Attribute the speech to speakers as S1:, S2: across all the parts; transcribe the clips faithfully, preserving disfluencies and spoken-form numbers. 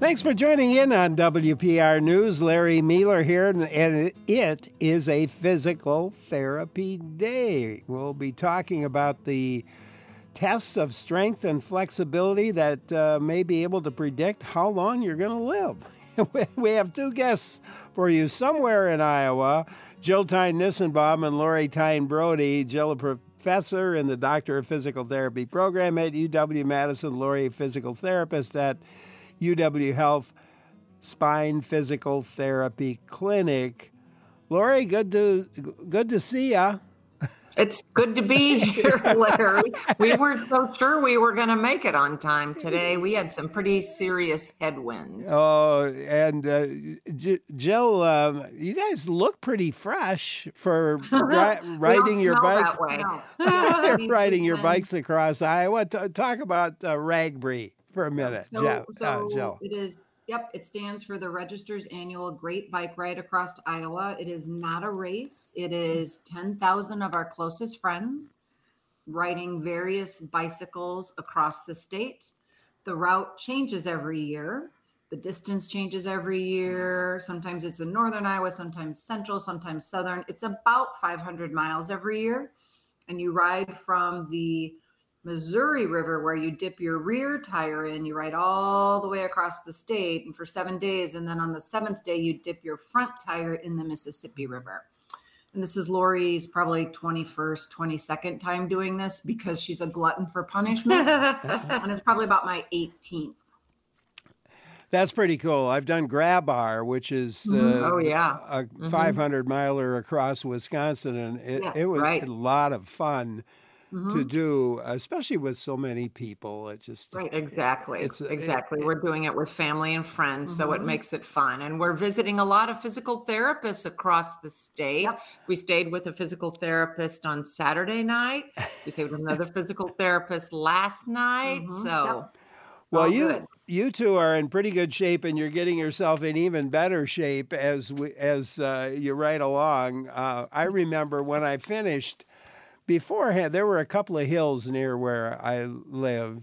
S1: Thanks for joining in on W P R News. Larry Mueller here, and it is a physical therapy day. We'll be talking about the tests of strength and flexibility that uh, may be able to predict how long you're going to live. We have two guests for you somewhere in Iowa, Jill Tyne-Nissenbaum and Lori Tyne-Brody. Jill, a professor in the Doctor of Physical Therapy program at U W-Madison, Lori, a physical therapist at U W Health Spine Physical Therapy Clinic. Lori, good to good to see ya.
S2: It's good to be here, Larry. We weren't so sure we were going to make it on time today. We had some pretty serious headwinds.
S1: Oh, and uh, J- Jill, um, you guys look pretty fresh for ri- riding your bikes. No. riding your bikes across Iowa. T- talk about uh, Ragbree for a minute,
S3: so,
S1: Jill.
S3: So
S1: uh, Jill.
S3: It is. Yep, it stands for the Register's Annual Great Bike Ride Across Iowa. It is not a race. It is ten thousand of our closest friends riding various bicycles across the state. The route changes every year. The distance changes every year. Sometimes it's in northern Iowa, sometimes central, sometimes southern. It's about five hundred miles every year. And you ride from the Missouri River, where you dip your rear tire in, you ride all the way across the state and for seven days. And then on the seventh day, you dip your front tire in the Mississippi River. And this is Lori's probably twenty-first, twenty-second time doing this because she's a glutton for punishment. And it's probably about my eighteenth.
S1: That's pretty cool. I've done Grab-R, which is uh,
S3: mm-hmm.
S2: oh, yeah.
S1: a
S2: mm-hmm.
S1: five hundred miler across Wisconsin. And it,
S3: yes,
S1: it was
S3: right.
S1: a lot of fun.
S3: Mm-hmm.
S1: to do, especially with so many people. It just
S2: right, exactly,
S1: it's,
S2: exactly.
S1: It,
S2: we're doing it with family and friends,
S3: mm-hmm.
S2: so it makes it fun. And we're visiting a lot of physical therapists across the state.
S3: Yep.
S2: We stayed with a physical therapist on Saturday night. We stayed with another physical therapist last night.
S3: Mm-hmm.
S2: So,
S3: yep.
S1: well, you
S3: good.
S1: you two are in pretty good shape, and you're getting yourself in even better shape as we as uh, you ride along. Uh, I remember when I finished. Beforehand, there were a couple of hills near where I live,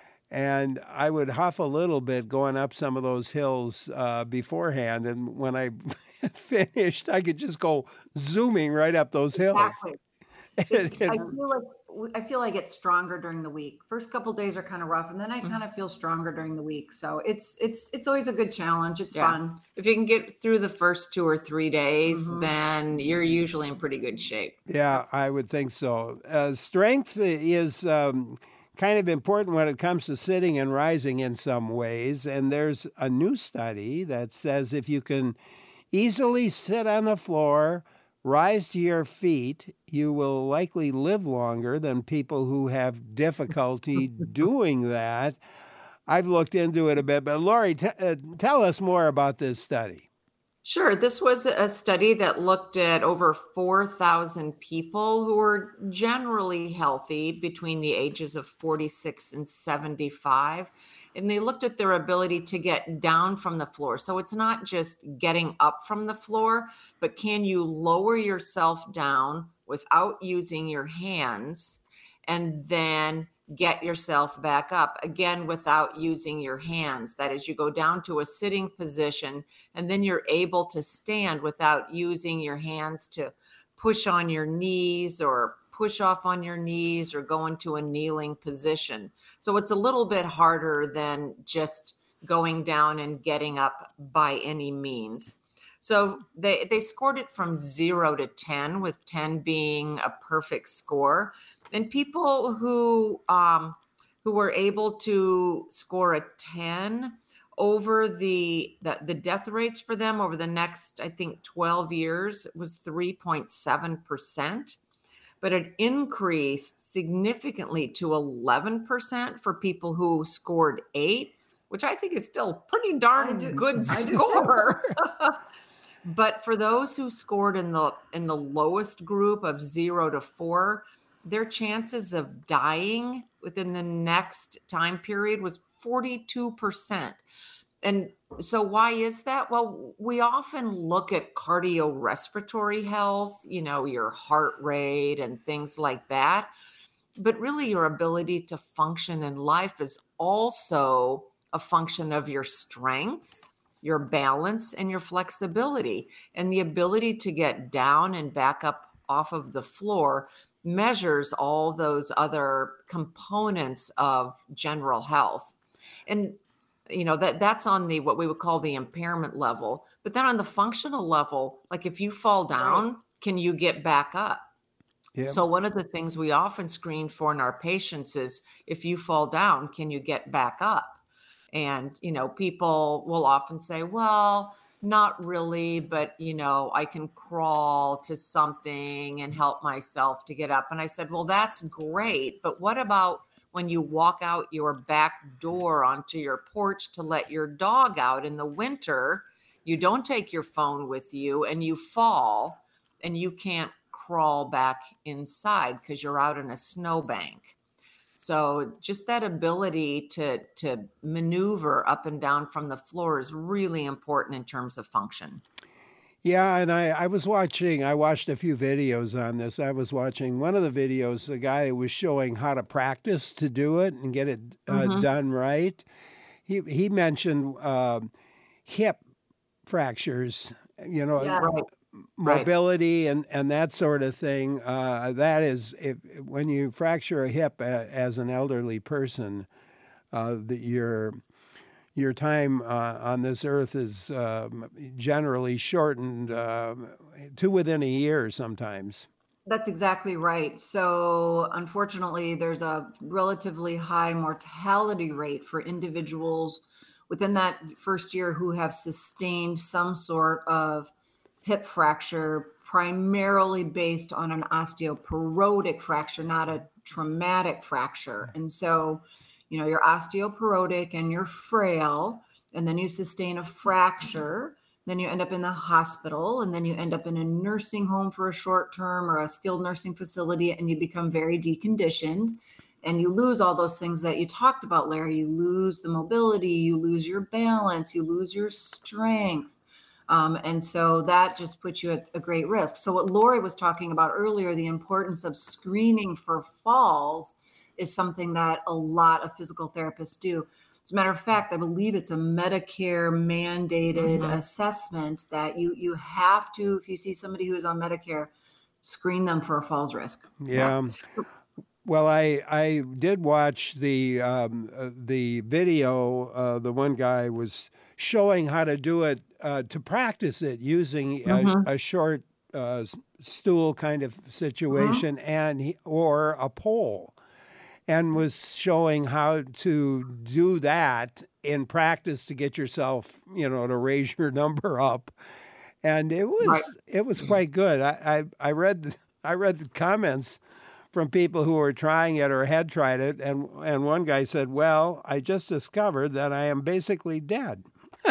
S1: and I would huff a little bit going up some of those hills uh, beforehand. And when I finished, I could just go zooming right up those hills.
S3: Exactly. It, I feel like I feel like it's stronger during the week. First couple days are kind of rough, and then I mm-hmm. kind of feel stronger during the week. So it's it's it's always a good challenge. It's yeah. fun.
S2: If you can get through the first two or three days, mm-hmm. then you're usually in pretty good shape.
S1: Yeah, I would think so. Uh, strength is um, kind of important when it comes to sitting and rising in some ways. And there's a new study that says if you can easily sit on the floor, rise to your feet, you will likely live longer than people who have difficulty doing that. I've looked into it a bit, but Lori, t- uh, tell us more about this study.
S2: Sure. This was a study that looked at over four thousand people who were generally healthy between the ages of forty-six and seventy-five. And they looked at their ability to get down from the floor. So it's not just getting up from the floor, but can you lower yourself down without using your hands and then get yourself back up, again, without using your hands. That is, you go down to a sitting position and then you're able to stand without using your hands to push on your knees or push off on your knees or go into a kneeling position. So it's a little bit harder than just going down and getting up by any means. So they, they scored it from zero to ten, with ten being a perfect score. And people who um, who were able to score a ten over the, the the death rates for them over the next, I think, twelve years was three point seven percent. But it increased significantly to eleven percent for people who scored eight, which I think is still pretty darn do, good score. But for those who scored in the in the lowest group of zero to four, their chances of dying within the next time period was forty-two percent. And so why is that? Well, we often look at cardiorespiratory health, you know, your heart rate and things like that. But really your ability to function in life is also a function of your strength, your balance, and your flexibility. And the ability to get down and back up off of the floor measures all those other components of general health. And you know, that that's on the what we would call the impairment level. But then on the functional level, like if you fall down, right, can you get back up? Yeah. So one of the things we often screen for in our patients is, if you fall down, can you get back up? And, you know, people will often say, well, not really, but, you know, I can crawl to something and help myself to get up. And I said, well, that's great. But what about when you walk out your back door onto your porch to let your dog out in the winter? You don't take your phone with you and you fall and you can't crawl back inside because you're out in a snowbank. So just that ability to, to maneuver up and down from the floor is really important in terms of function.
S1: Yeah, and I, I was watching, I watched a few videos on this. I was watching one of the videos, the guy was showing how to practice to do it and get it uh, mm-hmm. done right. He, he mentioned uh, hip fractures, you know,
S2: yeah, right.
S1: mobility and, and that sort of thing. Uh, that is, if, when you fracture a hip a, as an elderly person, uh, the, your your time uh, on this earth is um, generally shortened uh, to within a year sometimes.
S3: That's exactly right. So unfortunately, there's a relatively high mortality rate for individuals within that first year who have sustained some sort of hip fracture, primarily based on an osteoporotic fracture, not a traumatic fracture. And so, you know, you're osteoporotic and you're frail, and then you sustain a fracture, then you end up in the hospital, and then you end up in a nursing home for a short term or a skilled nursing facility, and you become very deconditioned, and you lose all those things that you talked about, Larry. You lose the mobility, you lose your balance, you lose your strength. Um, and so that just puts you at a great risk. So what Lori was talking about earlier, the importance of screening for falls, is something that a lot of physical therapists do. As a matter of fact, I believe it's a Medicare mandated mm-hmm. assessment that you you have to, if you see somebody who is on Medicare, screen them for a falls risk.
S1: Yeah. yeah. Well, I I did watch the um, uh, the video. Uh, the one guy was showing how to do it, uh, to practice it using mm-hmm. a, a short uh, stool kind of situation mm-hmm. and he, or a pole, and was showing how to do that in practice to get yourself, you know, to raise your number up. And it was right. it was quite good. I, I, I read the, I read the comments from people who were trying it or had tried it, and and one guy said, "Well, I just discovered that I am basically dead."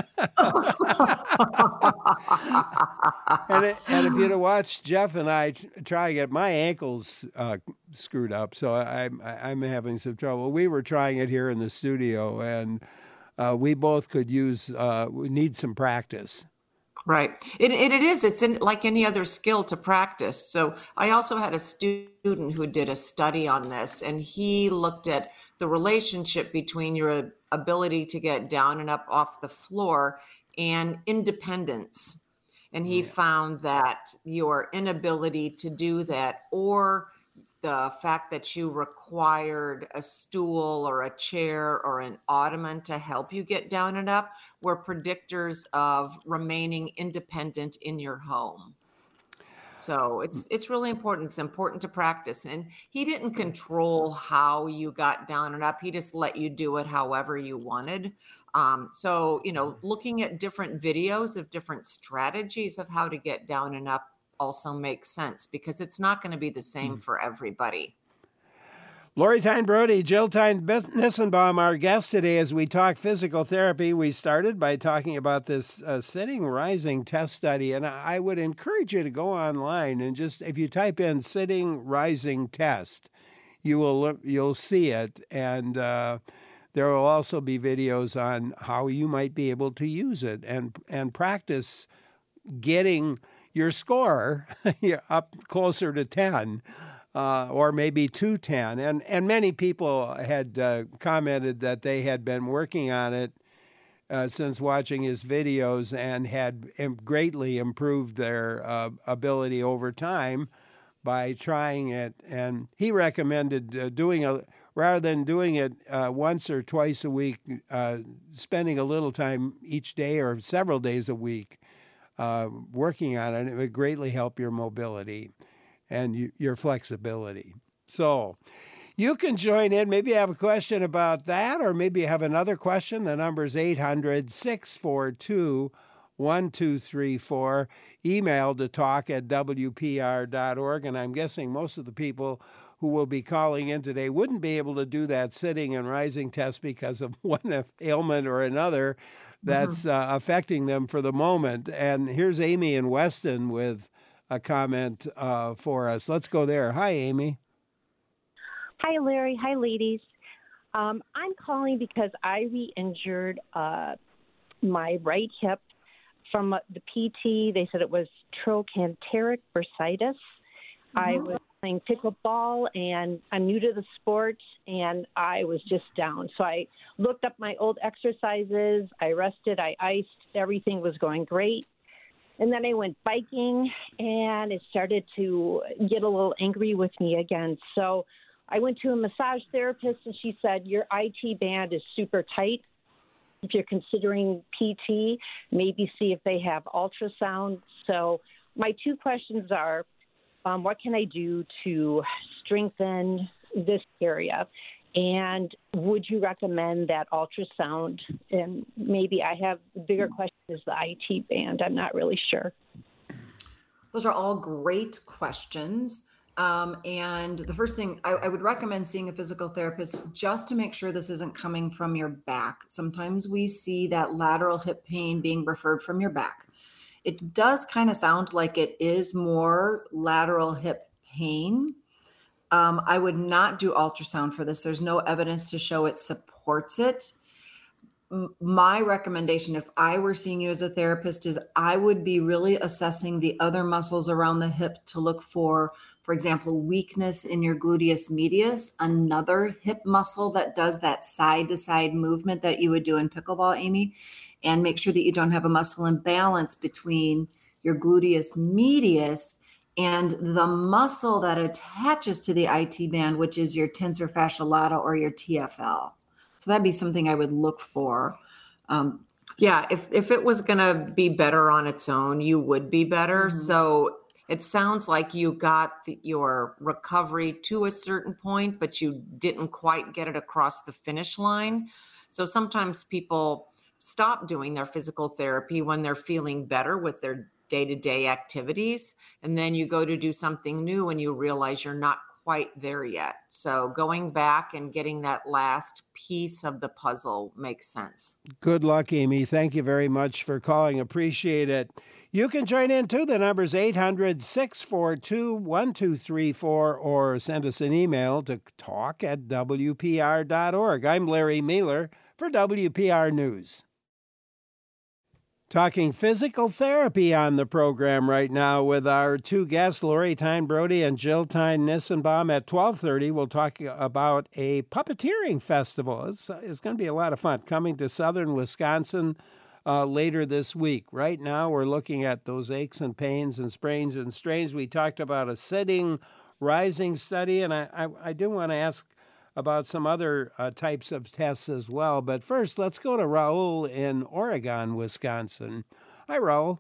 S1: and, it, and if you'd have watched Jeff and I try to get my ankles uh, screwed up, so I, I, I'm having some trouble. We were trying it here in the studio, and uh, we both could use, uh, we need some practice.
S2: Right. It, it, it is. It's in, like any other skill to practice. So I also had a student who did a study on this, and he looked at the relationship between your ability to get down and up off the floor and independence. And he yeah. found that your inability to do that, or the fact that you required a stool or a chair or an ottoman to help you get down and up, were predictors of remaining independent in your home. So it's it's really important. It's important to practice. And he didn't control how you got down and up. He just let you do it however you wanted. Um, so, you know, looking at different videos of different strategies of how to get down and up also makes sense, because it's not going to be the same for everybody.
S1: Lori Tyne Brody, Jill Tyne Nissenbaum, our guest today as we talk physical therapy. We started by talking about this uh, sitting rising test study, and I would encourage you to go online and just, if you type in sitting rising test, you will you'll see it, and uh, there will also be videos on how you might be able to use it and and practice getting your score up closer to ten. uh, or maybe two ten. And, and many people had uh, commented that they had been working on it uh, since watching his videos and had im- greatly improved their uh, ability over time by trying it. And he recommended uh, doing a, rather than doing it uh, once or twice a week, uh, spending a little time each day or several days a week uh, working on it. It would greatly help your mobility and you, your flexibility. So you can join in. Maybe you have a question about that, or maybe you have another question. The number is eight hundred, six four two, one two three four. Email to talk at W P R dot org. And I'm guessing most of the people who will be calling in today wouldn't be able to do that sitting and rising test because of one ailment or another that's mm-hmm. uh, affecting them for the moment. And here's Amy in Weston with a comment uh, for us. Let's go there. Hi, Amy.
S4: Hi, Larry. Hi, ladies. Um, I'm calling because I re-injured uh, my right hip from the P T. They said it was trochanteric bursitis. Mm-hmm. I was playing pickleball, and I'm new to the sport, and I was just down. So I looked up my old exercises. I rested. I iced. Everything was going great. And then I went biking, and it started to get a little angry with me again. So I went to a massage therapist, and she said, your I T band is super tight. If you're considering P T, maybe see if they have ultrasound. So my two questions are, um, what can I do to strengthen this area? And would you recommend that ultrasound? And maybe I have the bigger question is the I T band. I'm not really sure.
S3: Those are all great questions. Um, and the first thing I, I would recommend seeing a physical therapist just to make sure this isn't coming from your back. Sometimes we see that lateral hip pain being referred from your back. It does kind of sound like it is more lateral hip pain. Um, I would not do ultrasound for this. There's no evidence to show it supports it. M- my recommendation, if I were seeing you as a therapist, is I would be really assessing the other muscles around the hip to look for, for example, weakness in your gluteus medius, another hip muscle that does that side-to-side movement that you would do in pickleball, Amy, and make sure that you don't have a muscle imbalance between your gluteus medius and the muscle that attaches to the I T band, which is your tensor fascia lata or your T F L. So that'd be something I would look for. Um,
S2: yeah, if, if it was going to be better on its own, you would be better. Mm-hmm. So it sounds like you got the, your recovery to a certain point, but you didn't quite get it across the finish line. So sometimes people stop doing their physical therapy when they're feeling better with their day-to-day activities. And then you go to do something new and you realize you're not quite there yet. So going back and getting that last piece of the puzzle makes sense.
S1: Good luck, Amy. Thank you very much for calling. Appreciate it. You can join in too. The number's eight hundred, six four two, one two three four or send us an email to talk at W P R dot org. I'm Larry Meiler for W P R News. Talking physical therapy on the program right now with our two guests, Lori Tyne Brody and Jill Tyne Nissenbaum. At twelve thirty, we'll talk about a puppeteering festival. It's, it's going to be a lot of fun coming to southern Wisconsin uh, later this week. Right now, we're looking at those aches and pains and sprains and strains. We talked about a sitting, rising study, and I, I, I do want to ask about some other uh, types of tests as well. But first, let's go to Raul in Oregon, Wisconsin. Hi, Raul.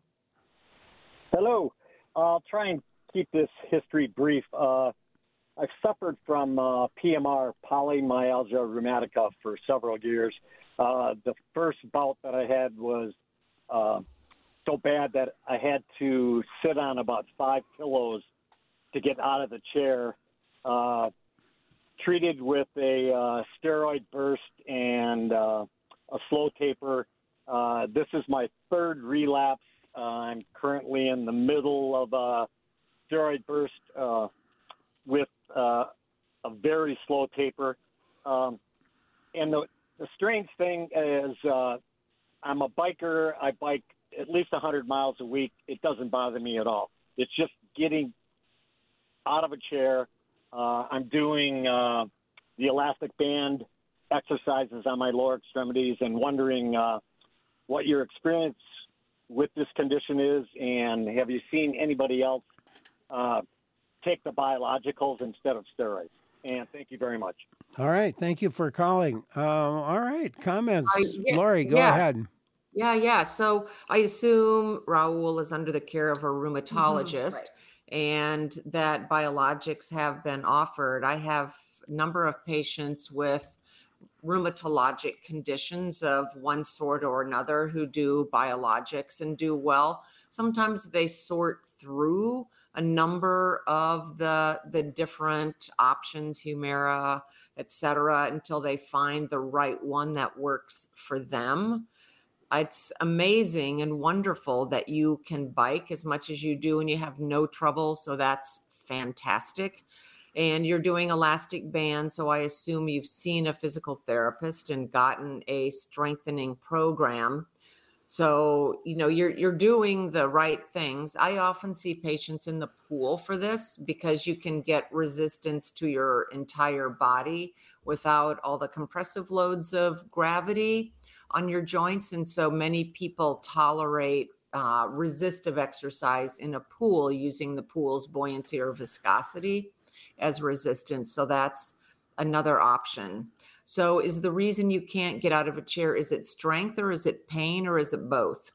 S5: Hello. I'll try and keep this history brief. Uh, I've suffered from uh, P M R, polymyalgia rheumatica, for several years. Uh, the first bout that I had was uh, so bad that I had to sit on about five pillows to get out of the chair. Uh, treated with a uh, steroid burst and uh, a slow taper. Uh, this is my third relapse. Uh, I'm currently in the middle of a steroid burst uh, with uh, a very slow taper. Um, and the, the strange thing is uh, I'm a biker. I bike at least one hundred miles a week. It doesn't bother me at all. It's just getting out of a chair Uh, I'm doing uh, the elastic band exercises on my lower extremities and wondering uh, what your experience with this condition is, and have you seen anybody else uh, take the biologicals instead of steroids? And thank you very much.
S1: All right. Thank you for calling. Um, all right. Comments.
S2: I- yeah,
S1: Lori, go
S2: yeah.
S1: ahead.
S2: Yeah, yeah. So I assume Raul is under the care of a rheumatologist
S3: right.
S2: and that biologics have been offered. I have a number of patients with rheumatologic conditions of one sort or another who do biologics and do well. Sometimes they sort through a number of the the different options, Humira, et cetera, until they find the right one that works for them. It's amazing and wonderful that you can bike as much as you do and you have no trouble. So that's fantastic. And you're doing elastic band. So I assume you've seen a physical therapist and gotten a strengthening program. So, you know, you're you're doing the right things. I often see patients in the pool for this because you can get resistance to your entire body without all the compressive loads of gravity on your joints. And so many people tolerate uh, resistive exercise in a pool using the pool's buoyancy or viscosity as resistance. So that's another option. So is the reason you can't get out of a chair, is it strength or is it pain or is it both?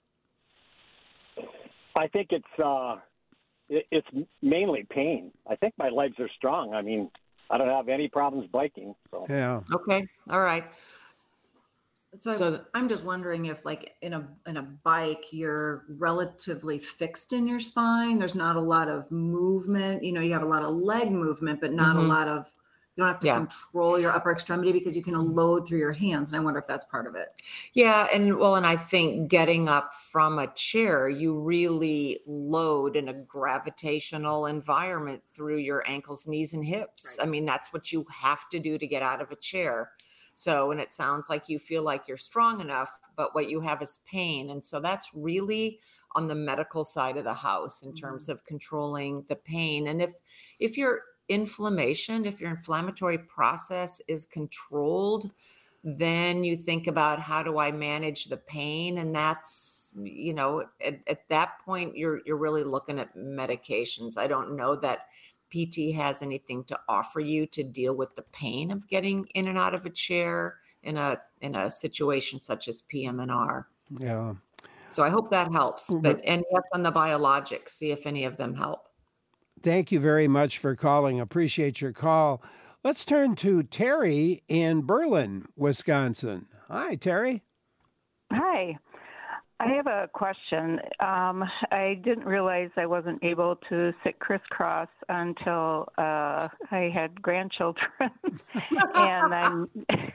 S5: I think it's uh, it, it's mainly pain. I think my legs are strong. I mean, I don't have any problems biking. So.
S1: Yeah.
S2: Okay. All right.
S3: So,
S2: So-
S3: I, I'm just wondering if, like, in a in a bike, you're relatively fixed in your spine. There's not a lot of movement. You know, you have a lot of leg movement, but not
S2: Mhm.
S3: a lot of. You don't have to
S2: Yeah.
S3: control your upper extremity because you can load through your hands. And I wonder if that's part of it.
S2: Yeah, and well, and I think getting up from a chair, you really load in a gravitational environment through your ankles, knees, and hips.
S3: Right.
S2: I mean, that's what you have to do to get out of a chair. So, and it sounds like you feel like you're strong enough, but what you have is pain. And so that's really on the medical side of the house in terms of controlling the pain. And if if your inflammation, if your inflammatory process is controlled, then you think about how do I manage the pain? And that's, you know, at, at that point, you're you're really looking at medications. I don't know that P T has anything to offer you to deal with the pain of getting in and out of a chair in a in a situation such as P M N R.
S1: Yeah.
S2: So I hope that helps.
S1: Mhm.
S2: But and yes, on the biologics, see if any of them help.
S1: Thank you very much for calling. Appreciate your call. Let's turn to Terry in Berlin, Wisconsin. Hi, Terry.
S6: Hi. I have a question. Um, I didn't realize I wasn't able to sit crisscross until uh, I had grandchildren, and I'm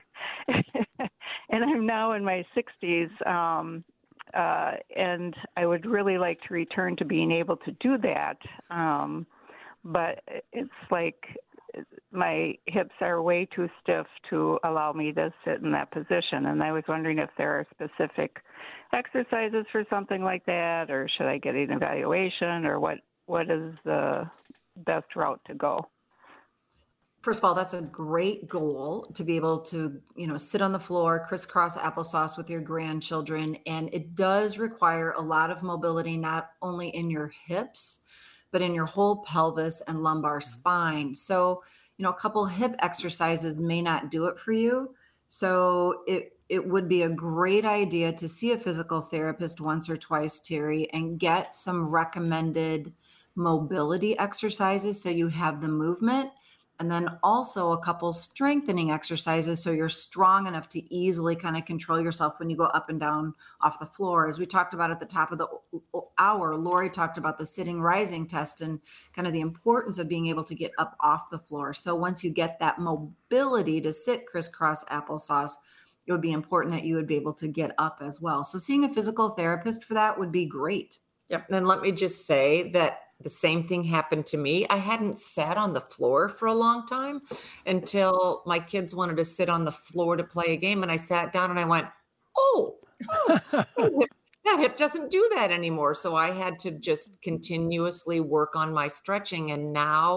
S6: and I'm now in my sixties. Um, uh, and I would really like to return to being able to do that, um, but it's like my hips are way too stiff to allow me to sit in that position. And I was wondering if there are specific exercises for something like that, or should I get an evaluation, or what, what is the best route to go?
S3: First of all, that's a great goal to be able to, you know, sit on the floor, crisscross applesauce with your grandchildren. And it does require a lot of mobility, not only in your hips, but in your whole pelvis and lumbar spine. So, you know, a couple hip exercises may not do it for you. So it, it would be a great idea to see a physical therapist once or twice, Terry, and get some recommended mobility exercises so you have the movement. And then also a couple strengthening exercises so you're strong enough to easily kind of control yourself when you go up and down off the floor. As we talked about at the top of the hour, Lori talked about the sitting rising test and kind of the importance of being able to get up off the floor. So once you get that mobility to sit crisscross applesauce, it would be important that you would be able to get up as well. So seeing a physical therapist for that would be great.
S2: Yep. And let me just say that the same thing happened to me. I hadn't sat on the floor for a long time until my kids wanted to sit on the floor to play a game. And I sat down and I went, oh, oh that, hip, that hip doesn't do that anymore. So I had to just continuously work on my stretching. And now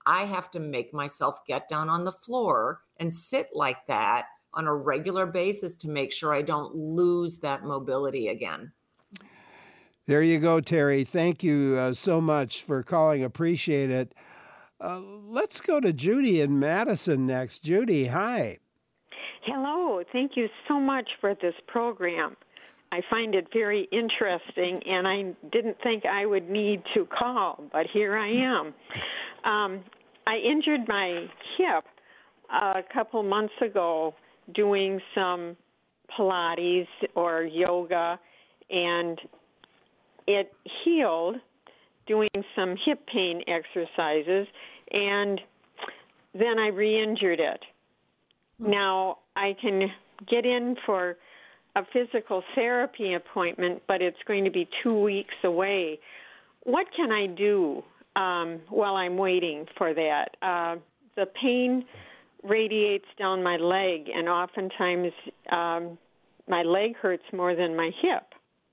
S2: I have to make myself get down on the floor and sit like that on a regular basis to make sure I don't lose that mobility again.
S1: There you go, Terry. Thank you uh, so much for calling. Appreciate it. Uh, let's go to Judy in Madison next. Judy, hi.
S7: Hello. Thank you so much for this program. I find it very interesting, and I didn't think I would need to call, but here I am. Um, I injured my hip a couple months ago doing some Pilates or yoga, and it healed doing some hip pain exercises, and then I re-injured it. Now, I can get in for a physical therapy appointment, but it's going to be two weeks away. What can I do um, while I'm waiting for that? Uh, the pain radiates down my leg, and oftentimes um, my leg hurts more than my hip.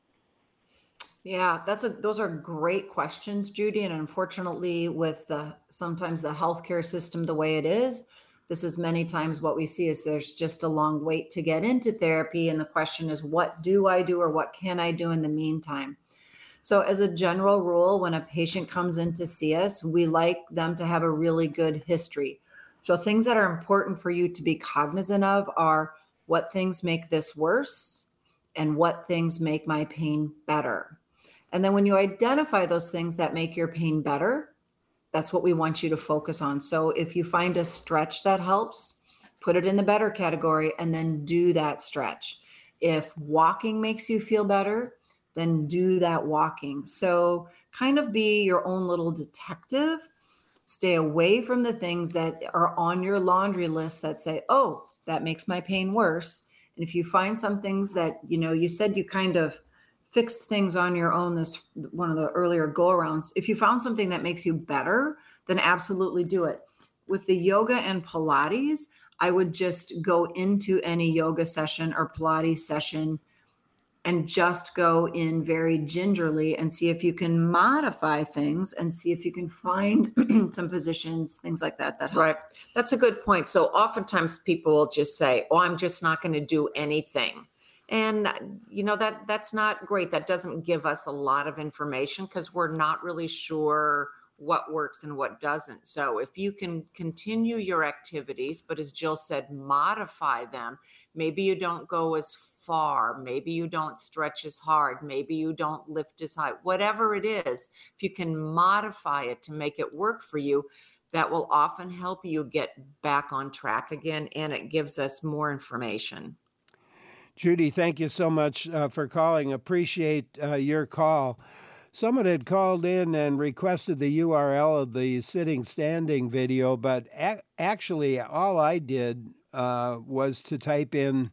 S3: Yeah, that's a those are great questions, Judy. And unfortunately, with the sometimes the healthcare system the way it is, this is many times what we see is there's just a long wait to get into therapy. And the question is, what do I do or what can I do in the meantime? So as a general rule, when a patient comes in to see us, we like them to have a really good history. So things that are important for you to be cognizant of are what things make this worse and what things make my pain better. And then when you identify those things that make your pain better, that's what we want you to focus on. So if you find a stretch that helps, put it in the better category and then do that stretch. If walking makes you feel better, then do that walking. So kind of be your own little detective. Stay away from the things that are on your laundry list that say, oh, that makes my pain worse. And if you find some things that, you know, you said you kind of fixed things on your own, this one of the earlier go-arounds. If you found something that makes you better, then absolutely do it. With the yoga and Pilates, I would just go into any yoga session or Pilates session and just go in very gingerly and see if you can modify things and see if you can find some positions, things like that, that help.
S2: Right. That's a good point. So oftentimes people will just say, oh, I'm just not going to do anything. And, you know, that that's not great. That doesn't give us a lot of information because we're not really sure what works and what doesn't. So if you can continue your activities, but as Jill said, modify them, maybe you don't go as far, maybe you don't stretch as hard, maybe you don't lift as high, whatever it is, if you can modify it to make it work for you, that will often help you get back on track again, and it gives us more information.
S1: Judy, thank you so much uh, for calling. Appreciate uh, your call. Someone had called in and requested the U R L of the sitting standing video, but a- actually all I did uh, was to type in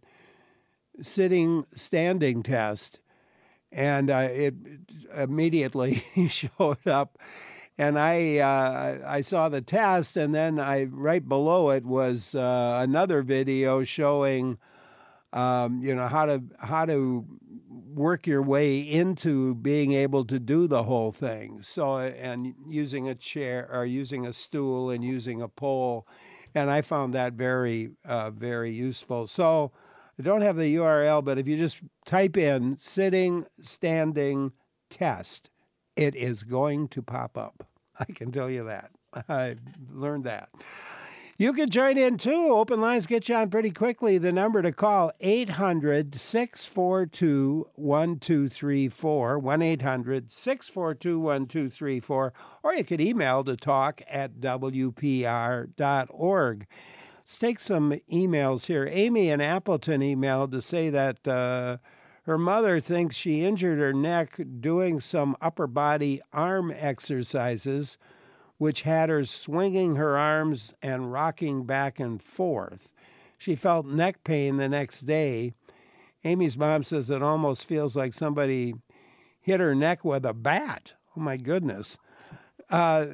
S1: sitting standing test, and uh, it immediately showed up. And I uh, I saw the test, and then I right below it was uh, another video showing Um, you know, how to how to work your way into being able to do the whole thing. So, and using a chair or using a stool and using a pole. And I found that very, uh, very useful. So I don't have the U R L, but if you just type in sitting, standing, test, it is going to pop up. I can tell you that. I learned that. You can join in, too. Open lines get you on pretty quickly. The number to call, eight hundred, six four two, one two three four, one eight hundred, six four two, one two three four, or you could email to talk at W P R dot org. Let's take some emails here. Amy in Appleton emailed to say that uh, her mother thinks she injured her neck doing some upper body arm exercises, which had her swinging her arms and rocking back and forth. She felt neck pain the next day. Amy's mom says it almost feels like somebody hit her neck with a bat. Oh, my goodness. Uh,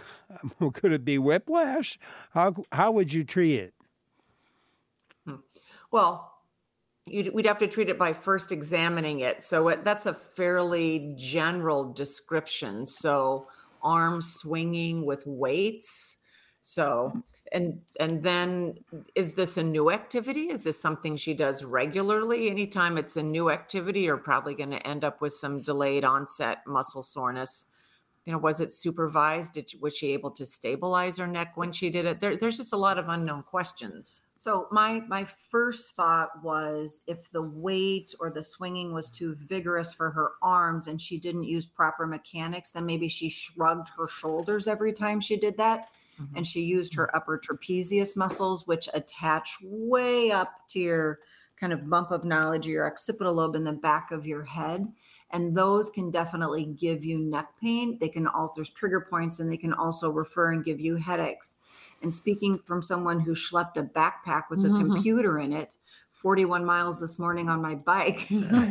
S1: could it be whiplash? How how would you treat it?
S2: Well, you'd, we'd have to treat it by first examining it. So it, that's a fairly general description. So arms swinging with weights, So, and and then is this a new activity? Is this something she does regularly? Anytime it's a new activity, you're probably going to end up with some delayed onset muscle soreness. You know, was it supervised? Did, was she able to stabilize her neck when she did it? There, there's just a lot of unknown questions.
S3: So my my first thought was if the weight or the swinging was too vigorous for her arms and she didn't use proper mechanics, then maybe she shrugged her shoulders every time she did that. Mm-hmm. And she used her upper trapezius muscles, which attach way up to your kind of bump of knowledge, your occipital lobe in the back of your head. And those can definitely give you neck pain. They can alter trigger points, and they can also refer and give you headaches. And speaking from someone who schlepped a backpack with a mm-hmm. computer in it, forty-one miles this morning on my bike,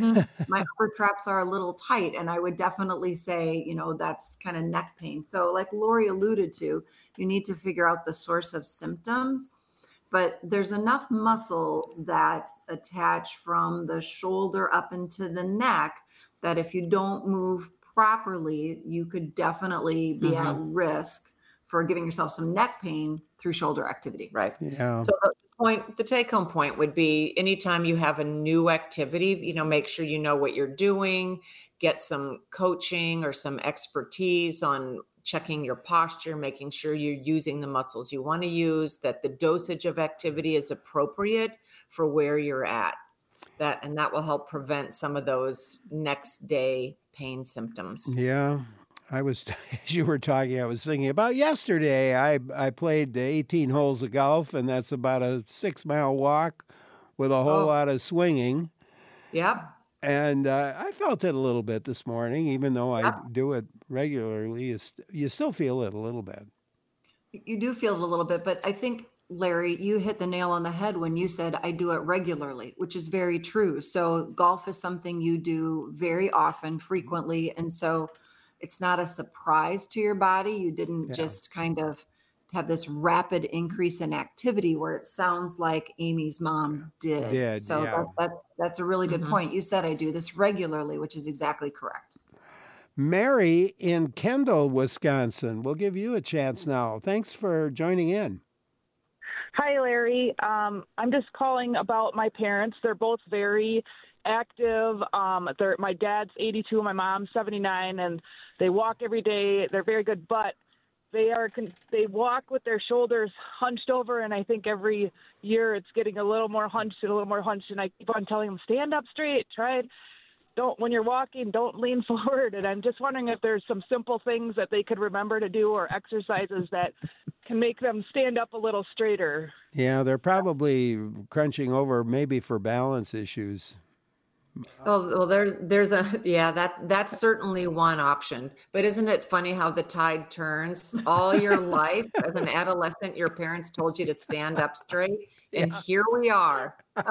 S3: my upper traps are a little tight. And I would definitely say, you know, that's kind of neck pain. So like Lori alluded to, you need to figure out the source of symptoms. But there's enough muscles that attach from the shoulder up into the neck that if you don't move properly, you could definitely be mm-hmm. at risk for giving yourself some neck pain through shoulder activity.
S2: Right.
S1: Yeah.
S2: So the point, the take home point would be anytime you have a new activity, you know, make sure you know what you're doing, get some coaching or some expertise on checking your posture, making sure you're using the muscles you want to use, that the dosage of activity is appropriate for where you're at. That and that will help prevent some of those next day pain symptoms.
S1: Yeah. I was, as you were talking, I was thinking about yesterday. I, I played eighteen holes of golf, and that's about a six mile walk with a whole oh. lot of swinging.
S2: Yep.
S1: And uh, I felt it a little bit this morning, even though I yep. do it regularly. You, st- you still feel it a little bit.
S3: You do feel it a little bit, but I think, Larry, you hit the nail on the head when you said, I do it regularly, which is very true. So golf is something you do very often, frequently. And so it's not a surprise to your body. You didn't yeah. just kind of have this rapid increase in activity where it sounds like Amy's mom did.
S1: did
S3: so
S1: yeah.
S3: that, that, that's a really good
S2: mm-hmm.
S3: point. You said I do this regularly, which is exactly correct.
S1: Mary in Kendall, Wisconsin. We'll give you a chance now. Thanks for joining in.
S8: Hi, Larry. Um, I'm just calling about my parents. They're both very active. Um, they're, my dad's eighty-two, my mom's seventy-nine, and they walk every day. They're very good, but they are they walk with their shoulders hunched over, and I think every year it's getting a little more hunched and a little more hunched, and I keep on telling them, stand up straight, try it. Don't, when you're walking, don't lean forward. And I'm just wondering if there's some simple things that they could remember to do or exercises that can make them stand up a little straighter.
S1: Yeah, they're probably crunching over maybe for balance issues.
S2: Oh, well, there's, there's a, yeah, that, that's certainly one option. But isn't it funny how the tide turns? All your life as an adolescent, your parents told you to stand up straight. And yeah. here we are.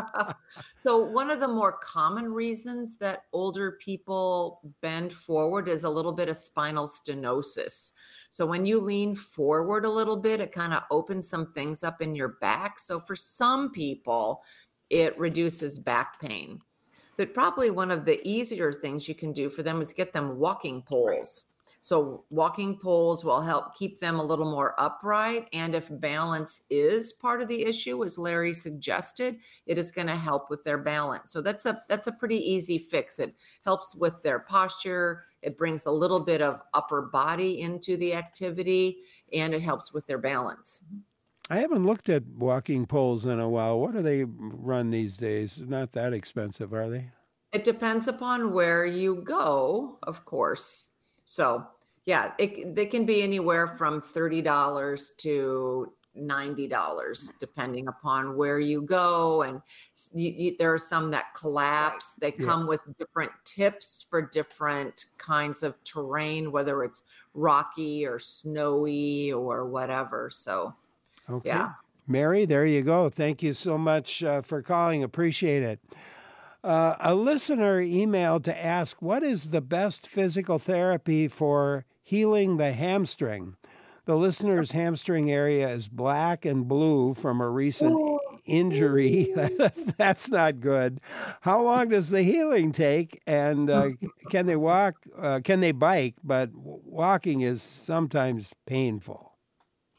S2: So one of the more common reasons that older people bend forward is a little bit of spinal stenosis. So when you lean forward a little bit, it kind of opens some things up in your back. So for some people, it reduces back pain. But probably one of the easier things you can do for them is get them walking poles. So walking poles will help keep them a little more upright. And if balance is part of the issue, as Larry suggested, it is going to help with their balance. So that's a that's a pretty easy fix. It helps with their posture. It brings a little bit of upper body into the activity, and it helps with their balance.
S1: I haven't looked at walking poles in a while. What do they run these days? Not that expensive, are they?
S2: It depends upon where you go, of course. So, yeah, it, they can be anywhere from thirty dollars to ninety dollars, depending upon where you go. And you, you, there are some that collapse. They come yeah. with different tips for different kinds of terrain, whether it's rocky or snowy or whatever. So,
S1: okay.
S2: yeah.
S1: Mary, there you go. Thank you so much uh, for calling. Appreciate it. Uh, a listener emailed to ask, what is the best physical therapy for healing the hamstring? The listener's hamstring area is black and blue from a recent injury. That's not good. How long does the healing take? And uh, can they walk? Uh, can they bike? But walking is sometimes painful.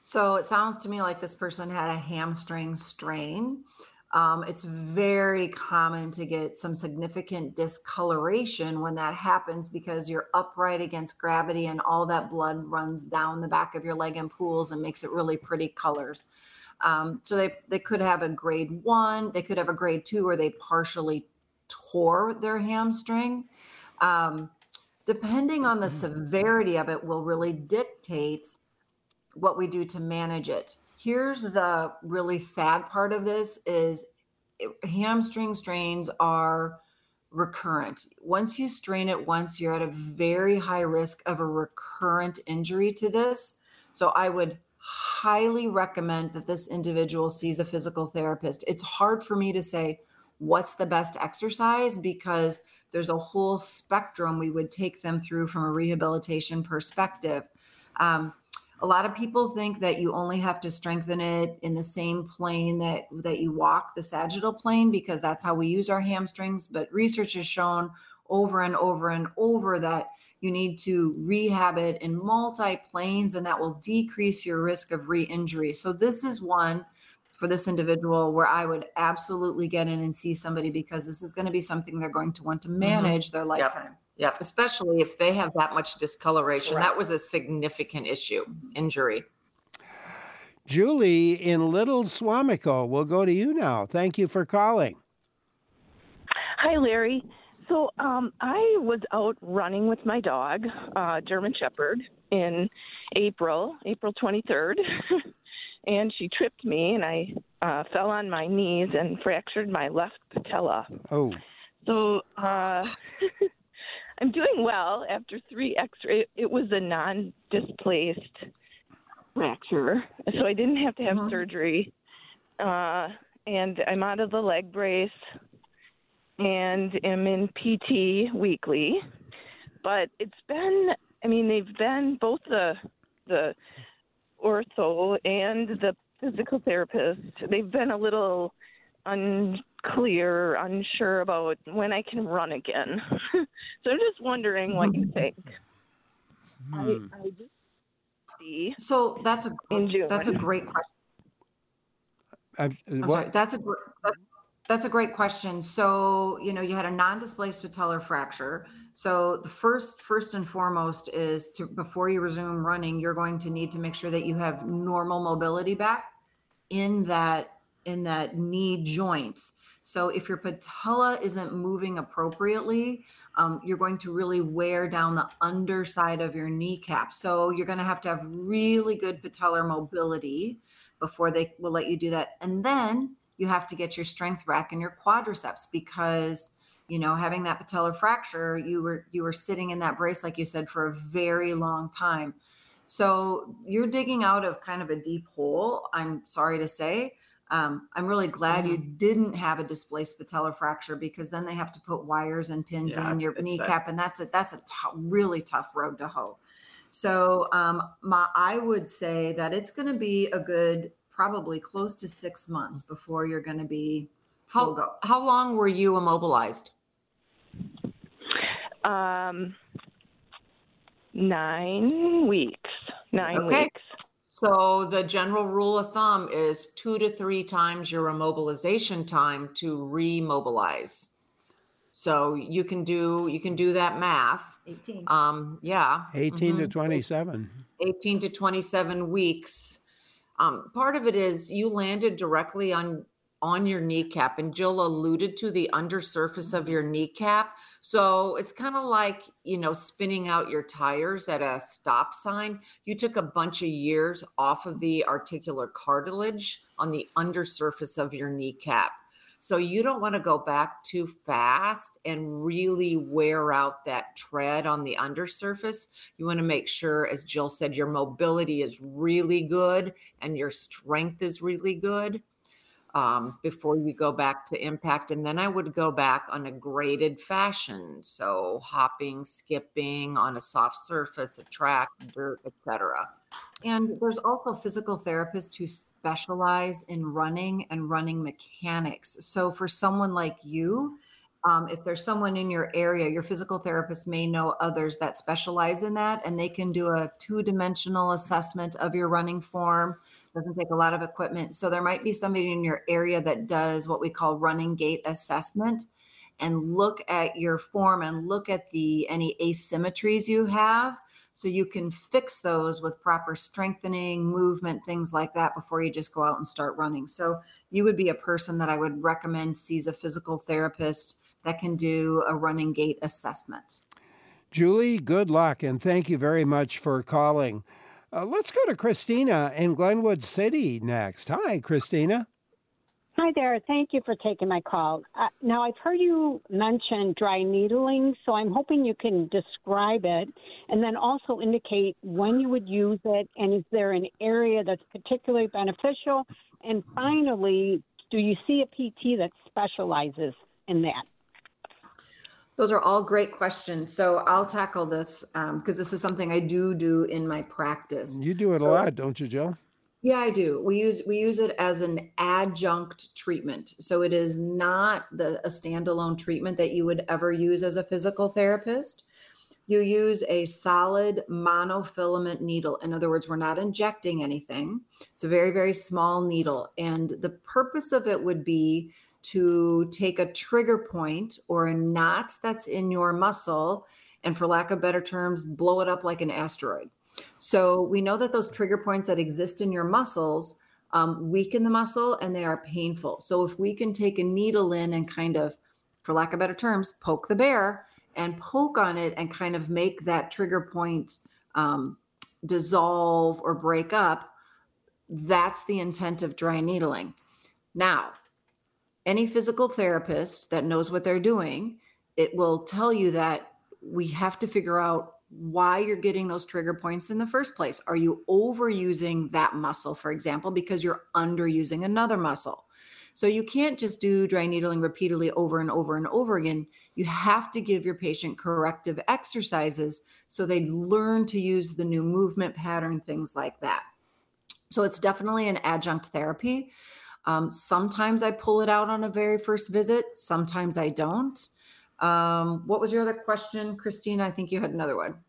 S2: So it sounds to me like this person had a hamstring strain. Um, it's very common to get some significant discoloration when that happens because you're upright against gravity and all that blood runs down the back of your leg and pools and makes it really pretty colors. Um, so they, they could have a grade one, they could have a grade two, or they partially tore their hamstring. Um, depending on the severity of it will really dictate what we do to manage it. Here's the really sad part of this is it, hamstring strains are recurrent. Once you strain it once, you're at a very high risk of a recurrent injury to this. So I would highly recommend that this individual sees a physical therapist. It's hard for me to say what's the best exercise because there's a whole spectrum we would take them through from a rehabilitation perspective. Um, A lot of people think that you only have to strengthen it in the same plane that, that you walk, the sagittal plane, because that's how we use our hamstrings. But research has shown over and over and over that you need to rehab it in multi-planes, and that will decrease your risk of re-injury. So this is one for this individual where I would absolutely get in and see somebody because this is going to be something they're going to want to manage mm-hmm. their lifetime. Yep. Yep, especially if they have that much discoloration. Correct. That was a significant issue, injury.
S1: Julie in Little Swamico, we'll go to you now. Thank you for calling.
S9: Hi, Larry. So um, I was out running with my dog, uh, German Shepherd, in April, April twenty-third, and she tripped me, and I uh, fell on my knees and fractured my left patella.
S1: Oh.
S9: So... Uh, I'm doing well after three x-ray. It was a non-displaced fracture, so I didn't have to have mm-hmm. surgery. Uh, and I'm out of the leg brace and am in P T weekly. But it's been, I mean, they've been both the the ortho and the physical therapist. They've been a little unclear, unsure about when I can run again. So I'm just wondering what you think.
S1: Hmm.
S9: I, I just see.
S2: So that's a
S9: in June.
S2: That's a great question.
S1: I'm,
S2: I'm sorry. That's a that's a great question. So you know, you had a non-displaced patellar fracture. So the first first and foremost is to before you resume running, you're going to need to make sure that you have normal mobility back in that in that knee joint. So if your patella isn't moving appropriately, um, you're going to really wear down the underside of your kneecap. So you're going to have to have really good patellar mobility before they will let you do that. And then you have to get your strength back in your quadriceps because, you know, having that patellar fracture, you were you were sitting in that brace, like you said, for a very long time. So you're digging out of kind of a deep hole, I'm sorry to say. Um, I'm really glad mm-hmm. you didn't have a displaced patellar fracture because then they have to put wires and pins yeah, in your kneecap, a- and that's a that's a t- really tough road to hoe. So um, my I would say that it's going to be a good probably close to six months before you're going to be full how, go. How long were you immobilized?
S9: Um, nine weeks. Nine
S2: okay.
S9: weeks.
S2: So the general rule of thumb is two to three times your immobilization time to remobilize. So you can do you can do that math.
S3: eighteen.
S2: Um, yeah.
S1: eighteen
S2: mm-hmm.
S1: to twenty-seven.
S2: eighteen to twenty-seven weeks. Um, part of it is you landed directly on on your kneecap, and Jill alluded to the undersurface of your kneecap. So it's kind of like, you know, spinning out your tires at a stop sign. You took a bunch of years off of the articular cartilage on the undersurface of your kneecap. So you don't want to go back too fast and really wear out that tread on the undersurface. You want to make sure, as Jill said, your mobility is really good and your strength is really good. Um, before you go back to impact. And then I would go back on a graded fashion. So hopping, skipping on a soft surface, a track, dirt, et cetera. And there's also physical therapists who specialize in running and running mechanics. So for someone like you,
S3: Um, if there's someone in your area, your physical therapist may know others that specialize in that, and they can do a two-dimensional assessment of your running form. Doesn't take a lot of equipment. So there might be somebody in your area that does what we call running gait assessment, and look at your form and look at the any asymmetries you have, so you can fix those with proper strengthening, movement, things like that before you just go out and start running. So you would be a person that I would recommend sees a physical therapist that can do a running gait assessment.
S1: Julie, good luck, and thank you very much for calling. Uh, let's go to Christina in Glenwood City next. Hi, Christina.
S10: Hi there. Thank you for taking my call. Uh, now, I've heard you mention dry needling, so I'm hoping you can describe it and then also indicate when you would use it, and is there an area that's particularly beneficial? And finally, do you see a P T that specializes in that?
S3: Those are all great questions. So I'll tackle this because um, this is something I do do in my practice.
S1: You do it
S3: so,
S1: a lot, don't you, Jill?
S3: Yeah, I do. We use we use it as an adjunct treatment. So it is not the a standalone treatment that you would ever use as a physical therapist. You use a solid monofilament needle. In other words, we're not injecting anything. It's a very, very small needle. And the purpose of it would be to take a trigger point or a knot that's in your muscle and, for lack of better terms, blow it up like an asteroid. So we know that those trigger points that exist in your muscles um, weaken the muscle and they are painful. So if we can take a needle in and kind of, for lack of better terms, poke the bear and poke on it and kind of make that trigger point um, dissolve or break up, that's the intent of dry needling. Now, any physical therapist that knows what they're doing, it will tell you that we have to figure out why you're getting those trigger points in the first place. Are you overusing that muscle, for example, because you're underusing another muscle? So you can't just do dry needling repeatedly over and over and over again. You have to give your patient corrective exercises so they learn to use the new movement pattern, things like that. So it's definitely an adjunct therapy. Um, sometimes I pull it out on a very first visit. Sometimes I don't. Um, what was your other question, Christina? I think you had another one.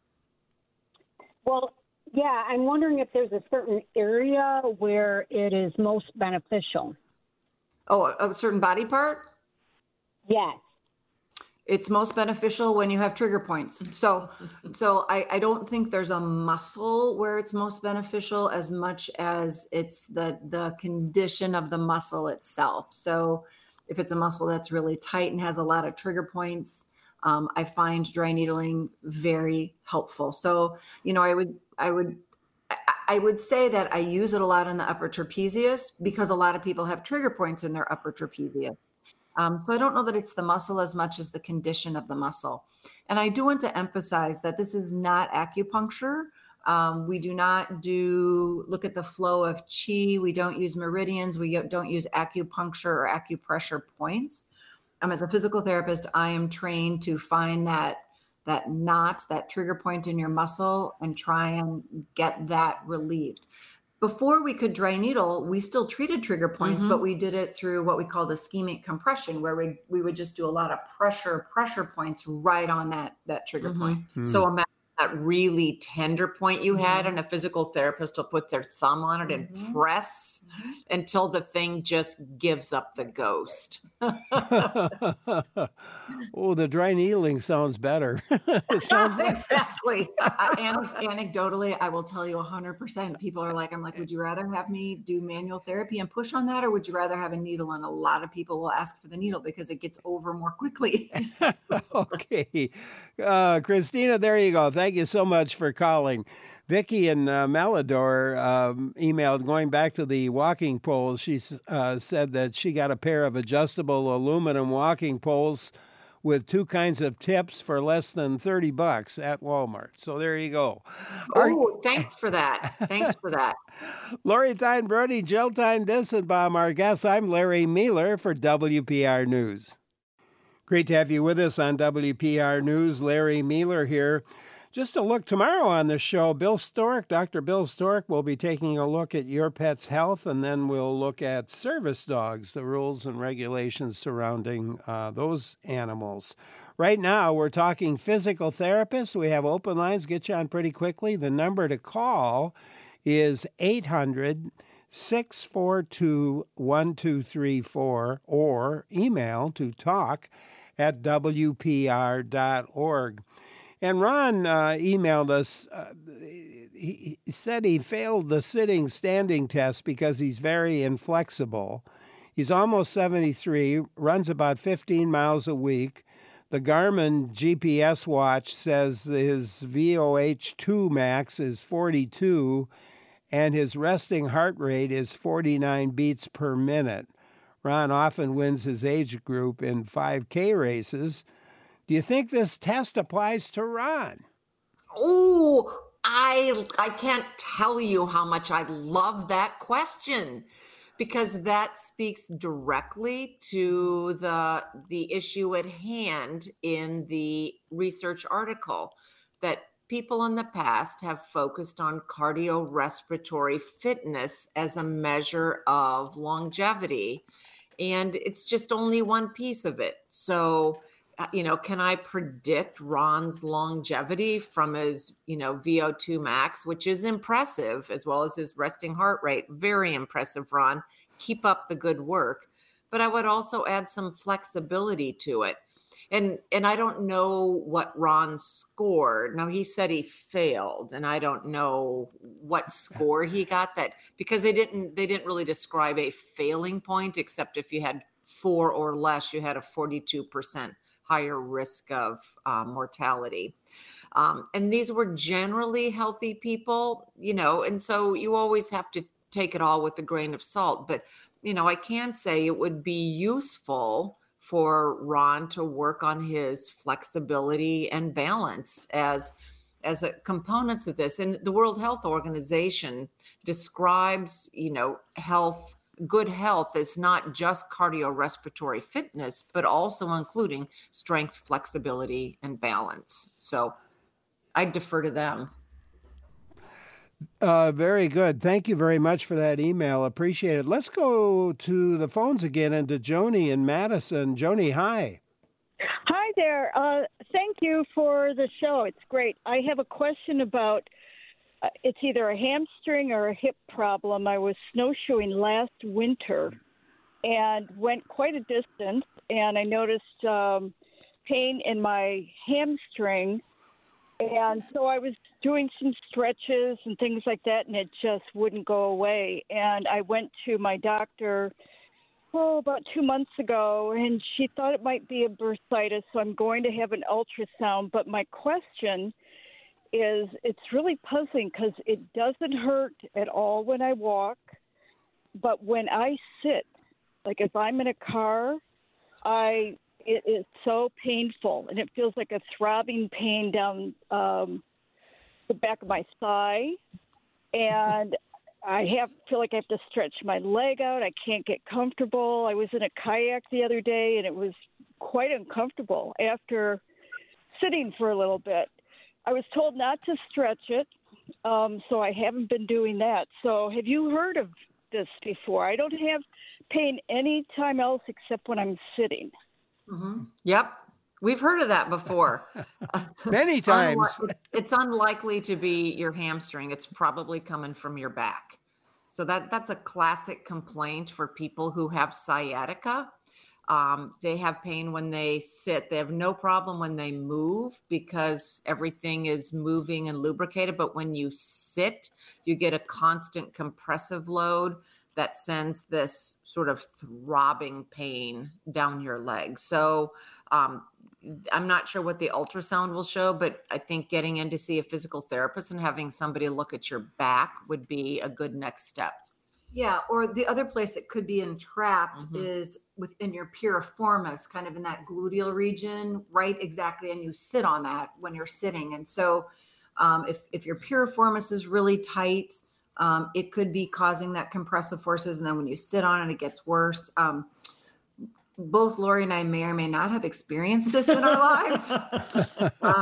S10: Well, yeah, I'm wondering if there's a certain area where it is most beneficial.
S3: Oh, a certain body part?
S10: Yes.
S3: It's most beneficial when you have trigger points. So, so I, I don't think there's a muscle where it's most beneficial as much as it's the, the condition of the muscle itself. So if it's a muscle that's really tight and has a lot of trigger points, um, I find dry needling very helpful. So, you know, I would, I would, I would say that I use it a lot in the upper trapezius because a lot of people have trigger points in their upper trapezius. Um, so I don't know that it's the muscle as much as the condition of the muscle. And I do want to emphasize that this is not acupuncture. Um, we do not do, look at the flow of chi. We don't use meridians. We don't use acupuncture or acupressure points. Um, as a physical therapist, I am trained to find that, that knot, that trigger point in your muscle and try and get that relieved. Before we could dry needle, we still treated trigger points, mm-hmm. but we did it through what we called ischemic compression, where we, we would just do a lot of pressure, pressure points right on that, that trigger mm-hmm. point.
S2: Mm-hmm. So imagine that really tender point you mm-hmm. had, and a physical therapist will put their thumb on it and mm-hmm. press mm-hmm. until the thing just gives up the ghost.
S1: Oh, the dry needling sounds better. It sounds like-
S3: exactly. uh, anecdotally, I will tell you one hundred percent. People are like, I'm like, would you rather have me do manual therapy and push on that, or would you rather have a needle? And a lot of people will ask for the needle because it gets over more quickly.
S1: Okay. Uh, Christina, there you go. Thank you so much for calling. Vicki in uh, Malidor um, emailed, going back to the walking poles. She uh, said that she got a pair of adjustable aluminum walking poles with two kinds of tips for less than thirty bucks at Walmart. So there you go.
S2: Oh, thanks for that. Thanks for that.
S1: Lori Tyne Brody, Jill Tyne Dissenbaum, our guest. I'm Larry Mealer for W P R News. Great to have you with us on W P R News. Larry Mealer here. Just a look tomorrow on the show, Bill Stork, Doctor Bill Stork will be taking a look at your pet's health, and then we'll look at service dogs, the rules and regulations surrounding uh, those animals. Right now, we're talking physical therapists. We have open lines. Get you on pretty quickly. The number to call is eight hundred, six four two, one two three four or email to talk at w p r dot org. And Ron uh, emailed us. Uh, he, he said he failed the sitting standing test because he's very inflexible. He's almost seventy-three, runs about fifteen miles a week. The Garmin G P S watch says his V O H two max is forty-two, and his resting heart rate is forty-nine beats per minute. Ron often wins his age group in five K races. Do you think this test applies to Ron?
S2: Oh, I I can't tell you how much I love that question, because that speaks directly to the the issue at hand in the research article, that people in the past have focused on cardiorespiratory fitness as a measure of longevity, and it's just only one piece of it. So, you know, can I predict Ron's longevity from his, you know, V O two max, which is impressive, as well as his resting heart rate? Very impressive, Ron. Keep up the good work. But I would also add some flexibility to it. And and I don't know what Ron scored. Now, he said he failed, and I don't know what score he got, that because they didn't they didn't really describe a failing point, except if you had four or less, you had a forty-two percent higher risk of uh, mortality. Um, and these were generally healthy people, you know, and so you always have to take it all with a grain of salt. But, you know, I can say it would be useful for Ron to work on his flexibility and balance as as a components of this. And the World Health Organization describes, you know, health good health is not just cardiorespiratory fitness, but also including strength, flexibility, and balance. So I defer to them.
S1: Uh, very good. Thank you very much for that email. Appreciate it. Let's go to the phones again and to Joni in Madison. Joni, hi.
S11: Hi there. Uh, thank you for the show. It's great. I have a question about Uh, it's either a hamstring or a hip problem. I was snowshoeing last winter and went quite a distance, and I noticed um, pain in my hamstring. And so I was doing some stretches and things like that, and it just wouldn't go away. And I went to my doctor, oh, about two months ago, and she thought it might be a bursitis, so I'm going to have an ultrasound. But my question is, it's really puzzling because it doesn't hurt at all when I walk, but when I sit, like if I'm in a car, I it is so painful, and it feels like a throbbing pain down um, the back of my thigh, and I have feel like I have to stretch my leg out. I can't get comfortable. I was in a kayak the other day, and it was quite uncomfortable after sitting for a little bit. I was told not to stretch it, um, so I haven't been doing that. So have you heard of this before? I don't have pain any time else except when I'm sitting.
S2: Mm-hmm. Yep. We've heard of that before.
S1: Many times.
S2: Unli- it's unlikely to be your hamstring. It's probably coming from your back. So that that's a classic complaint for people who have sciatica. Um, they have pain when they sit. They have no problem when they move because everything is moving and lubricated. But when you sit, you get a constant compressive load that sends this sort of throbbing pain down your leg. So um, I'm not sure what the ultrasound will show, but I think getting in to see a physical therapist and having somebody look at your back would be a good next step.
S3: Yeah, or the other place it could be entrapped
S2: Mm-hmm.
S3: is within your piriformis, kind of in that gluteal region, right? Exactly. And you sit on that when you're sitting. And so um, if, if your piriformis is really tight, um, it could be causing that compressive forces. And then when you sit on it, it gets worse. Um, both Lori and I may or may not have experienced this in our lives. Um,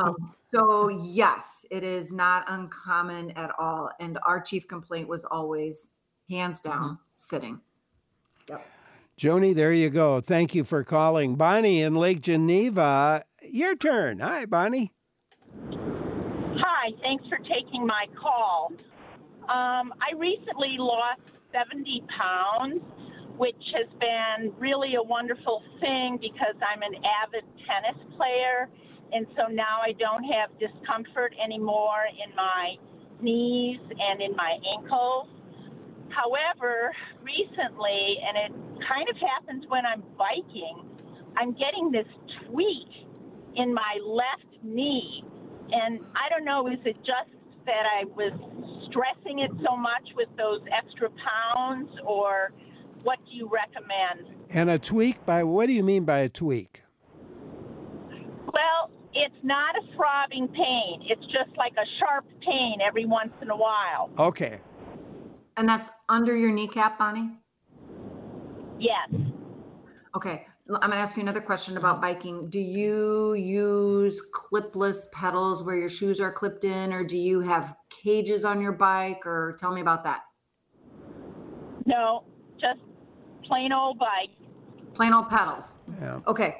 S3: So yes, it is not uncommon at all. And our chief complaint was always hands down mm-hmm. sitting. Yep.
S1: Joni, there you go. Thank you for calling. Bonnie in Lake Geneva, your turn. Hi, Bonnie.
S12: Hi, thanks for taking my call. Um, I recently lost seventy pounds, which has been really a wonderful thing because I'm an avid tennis player. And so now I don't have discomfort anymore in my knees and in my ankles. However, recently, and it kind of happens when I'm biking, I'm getting this tweak in my left knee. And I don't know, is it just that I was stressing it so much with those extra pounds, or what do you recommend?
S1: And a tweak, by what do you mean by a tweak?
S12: Well, it's not a throbbing pain. It's just like a sharp pain every once in a while.
S1: Okay.
S3: And that's under your kneecap, Bonnie?
S12: Yes.
S3: Okay. I'm going to ask you another question about biking. Do you use clipless pedals where your shoes are clipped in, or do you have cages on your bike, or tell me about that?
S12: No, just plain old bike.
S3: Plain old pedals.
S1: Yeah.
S3: Okay.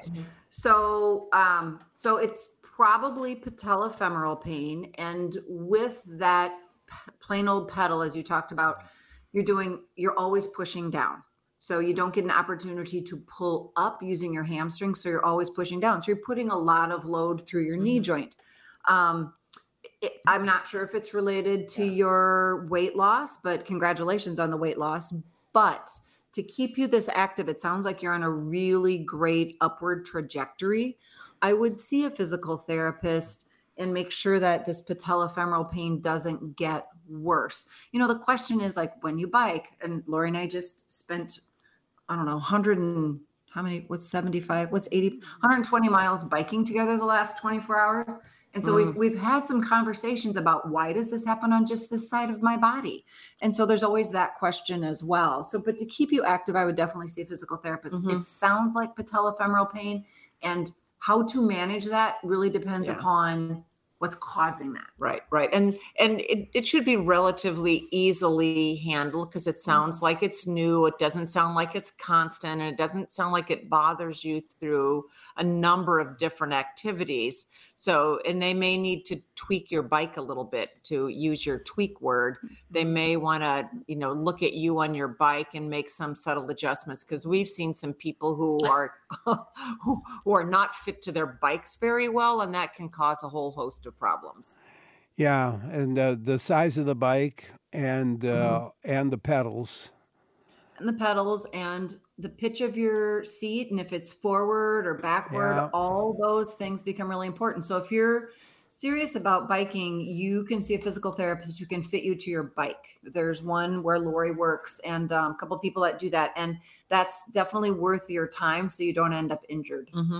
S3: So, um, so it's probably patellofemoral pain. And with that p- plain old pedal, as you talked about, you're doing, you're always pushing down. So you don't get an opportunity to pull up using your hamstring. So you're always pushing down. So you're putting a lot of load through your mm-hmm. knee joint. Um, it, I'm not sure if it's related to yeah. your weight loss, but congratulations on the weight loss. But to keep you this active, it sounds like you're on a really great upward trajectory. I would see a physical therapist and make sure that this patellofemoral pain doesn't get worse. You know, the question is like when you bike, and Lori and I just spent, I don't know, one hundred and how many, what's seventy-five, what's eighty, one hundred twenty miles biking together the last twenty-four hours. And so mm. we've, we've had some conversations about why does this happen on just this side of my body? And so there's always that question as well. So, but to keep you active, I would definitely see a physical therapist. Mm-hmm. It sounds like patellofemoral pain, and how to manage that really depends yeah. upon what's causing that.
S2: Right, right. And and it, it should be relatively easily handled because it sounds like it's new. It doesn't sound like it's constant, and it doesn't sound like it bothers you through a number of different activities. So, and they may need to tweak your bike a little bit, to use your tweak word. They may want to, you know, look at you on your bike and make some subtle adjustments, because we've seen some people who are who, who are not fit to their bikes very well, and that can cause a whole host of problems.
S1: Yeah, and uh, the size of the bike and uh, mm-hmm. and the pedals.
S3: And the pedals and the pitch of your seat, and if it's forward or backward, yeah. all those things become really important. So if you're serious about biking, you can see a physical therapist who can fit you to your bike. There's one where Lori works, and um, a couple of people that do that, and that's definitely worth your time so you don't end up injured.
S2: Mm-hmm.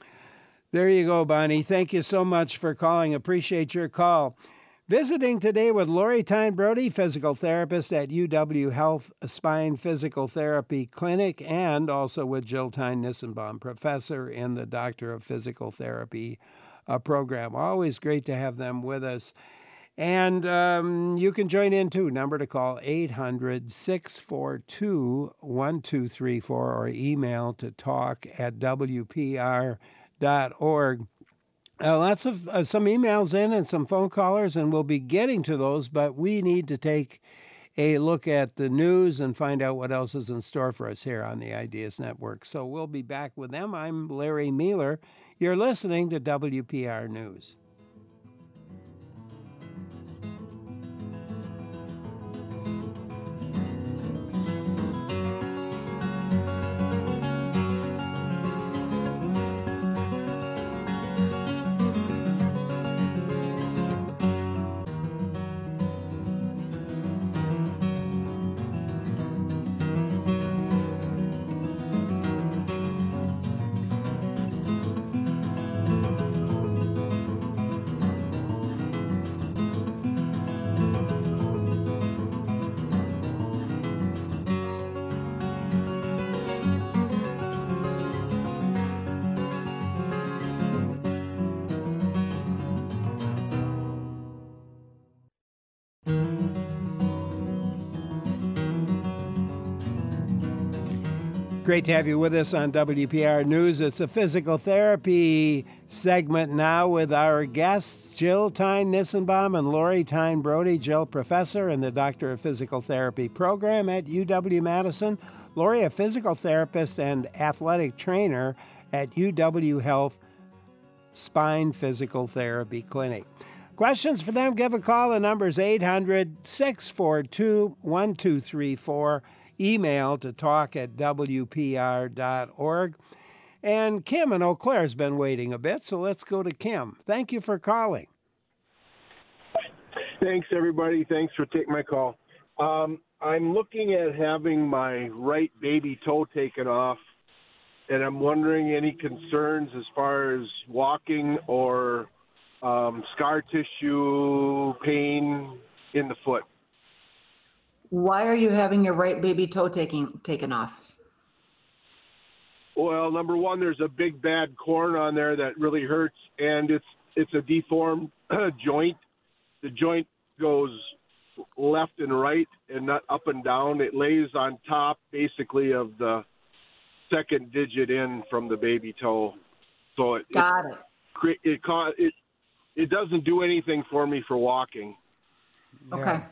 S1: There you go, Bonnie. Thank you so much for calling. Appreciate your call. Visiting today with Lori Tyne Brody, physical therapist at U W Health Spine Physical Therapy Clinic, and also with Jill Tyne Nissenbaum, professor in the Doctor of Physical Therapy uh, program. Always great to have them with us. And um, you can join in too. Number to call, eight hundred, six four two, one two three four, or email to talk at W P R dot org. Uh, lots of uh, some emails in and some phone callers, and we'll be getting to those, but we need to take a look at the news and find out what else is in store for us here on the Ideas Network. So we'll be back with them. I'm Larry Mueller. You're listening to W P R News. Great to have you with us on W P R News. It's a physical therapy segment now with our guests, Jill Tyne Nissenbaum and Lori Tyne Brody. Jill, professor in the Doctor of Physical Therapy program at U W-Madison. Lori, a physical therapist and athletic trainer at U W Health Spine Physical Therapy Clinic. Questions for them, give a call. The number is eight hundred, six four two, one two three four. Email to talk at W P R dot org. And Kim in Eau Claire has been waiting a bit, so let's go to Kim. Thank you for calling.
S13: Thanks, everybody. Thanks for taking my call. Um, I'm looking at having my right baby toe taken off, and I'm wondering any concerns as far as walking or um, scar tissue pain in the foot.
S3: Why are you having your right baby toe taking taken off?
S13: Well, number one, there's a big bad corn on there that really hurts, and it's it's a deformed joint. The joint goes left and right and not up and down. It lays on top, basically, of the second digit in from the baby toe. So it
S3: got it.
S13: It it it, it, it doesn't do anything for me for walking.
S3: Okay. Yeah.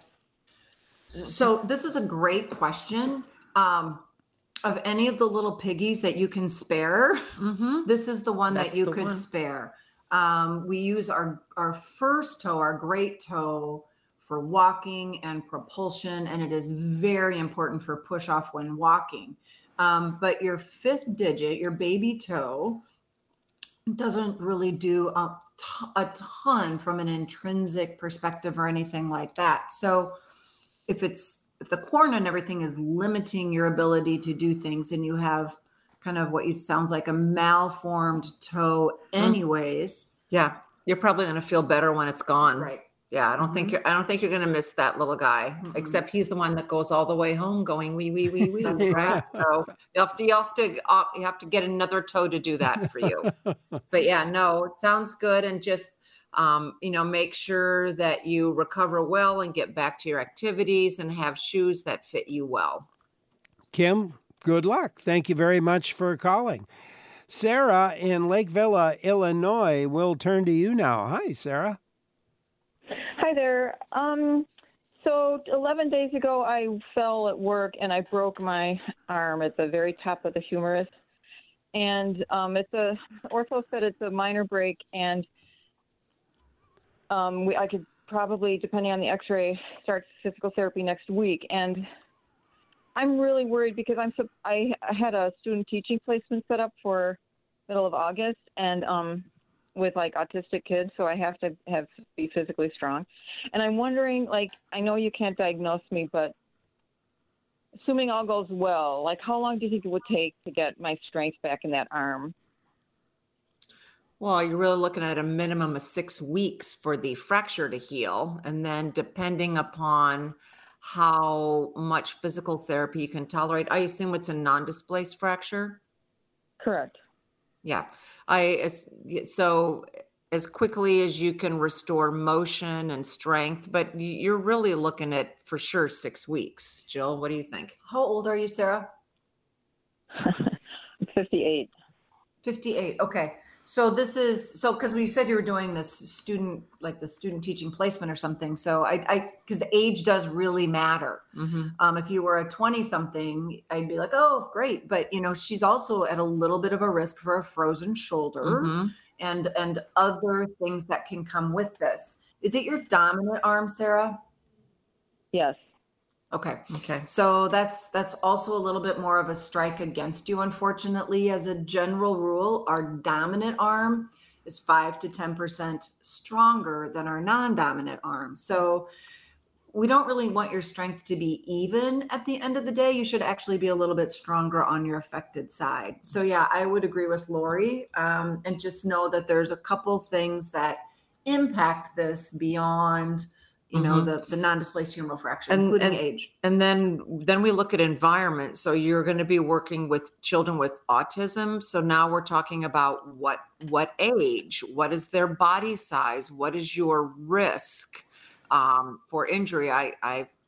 S3: So this is a great question. Um, of any of the little piggies that you can spare, mm-hmm. this is the one That's that you could one. spare. Um, we use our, our first toe, our great toe, for walking and propulsion, and it is very important for push off when walking. Um, but your fifth digit, your baby toe, doesn't really do a, t- a ton from an intrinsic perspective or anything like that. So if it's if the corn and everything is limiting your ability to do things, and you have kind of what you sounds like a malformed toe anyways.
S2: Yeah. You're probably going to feel better when it's gone.
S3: Right.
S2: Yeah. I don't mm-hmm. think you're, I don't think you're going to miss that little guy, mm-hmm. except he's the one that goes all the way home going wee, wee, wee, wee. Right. So you have to, you have to, uh, you have to get another toe to do that for you. But yeah, no, it sounds good. And just, Um, you know, make sure that you recover well and get back to your activities and have shoes that fit you well.
S1: Kim, good luck. Thank you very much for calling. Sarah in Lake Villa, Illinois, will turn to you now. Hi, Sarah.
S14: Hi there. Um, so eleven days ago, I fell at work and I broke my arm at the very top of the humerus. And um, it's a, ortho said it's a minor break, and Um, we, I could probably, depending on the x-ray, start physical therapy next week. And I'm really worried because I'm so, I, I had a student teaching placement set up for middle of August, and um, with like autistic kids, so I have to have be physically strong. And I'm wondering, like, I know you can't diagnose me, but assuming all goes well, like how long do you think it would take to get my strength back in that arm?
S2: Well, you're really looking at a minimum of six weeks for the fracture to heal. And then depending upon how much physical therapy you can tolerate, I assume it's a non-displaced fracture?
S14: Correct.
S2: Yeah. I so as quickly as you can restore motion and strength, but you're really looking at for sure six weeks. Jill, what do you think?
S3: How old are you, Sarah?
S14: fifty-eight.
S3: fifty-eight. Okay. So this is, so because when you said you were doing this student, like the student teaching placement or something. So I, I, because age does really matter. Mm-hmm. Um, if you were a twenty something, I'd be like, oh, great. But you know, she's also at a little bit of a risk for a frozen shoulder mm-hmm. and, and other things that can come with this. Is it your dominant arm, Sarah?
S14: Yes.
S3: Okay. Okay. So that's that's also a little bit more of a strike against you, unfortunately. As a general rule, our dominant arm is five to ten percent stronger than our non-dominant arm. So we don't really want your strength to be even at the end of the day. You should actually be a little bit stronger on your affected side. So yeah, I would agree with Lori, um, and just know that there's a couple things that impact this beyond you know, mm-hmm. the, the non-displaced humeral fracture,
S2: and,
S3: including
S2: and,
S3: age.
S2: And then, then we look at environment. So you're going to be working with children with autism. So now we're talking about what, what age, what is their body size? What is your risk um, for injury? I, I've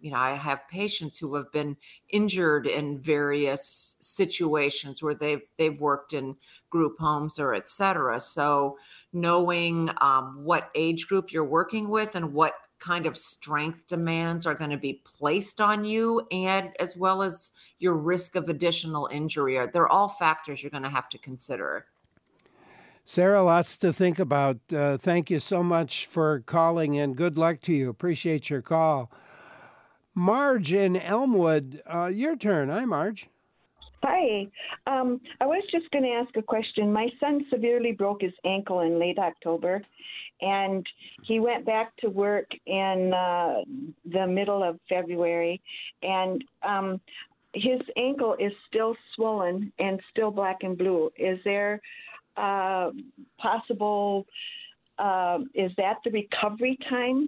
S2: you know, I have patients who have been injured in various situations where they've they've worked in group homes or et cetera. So knowing um, what age group you're working with and what kind of strength demands are going to be placed on you, and as well as your risk of additional injury, are they're all factors you're going to have to consider.
S1: Sarah, lots to think about. Uh, thank you so much for calling, and good luck to you. Appreciate your call. Marge in Elmwood, uh, your turn. Hi, Marge.
S15: Hi. Um, I was just going to ask a question. My son severely broke his ankle in late October, and he went back to work in uh, the middle of February, and um, his ankle is still swollen and still black and blue. Is there uh, possible, uh, is that the recovery time?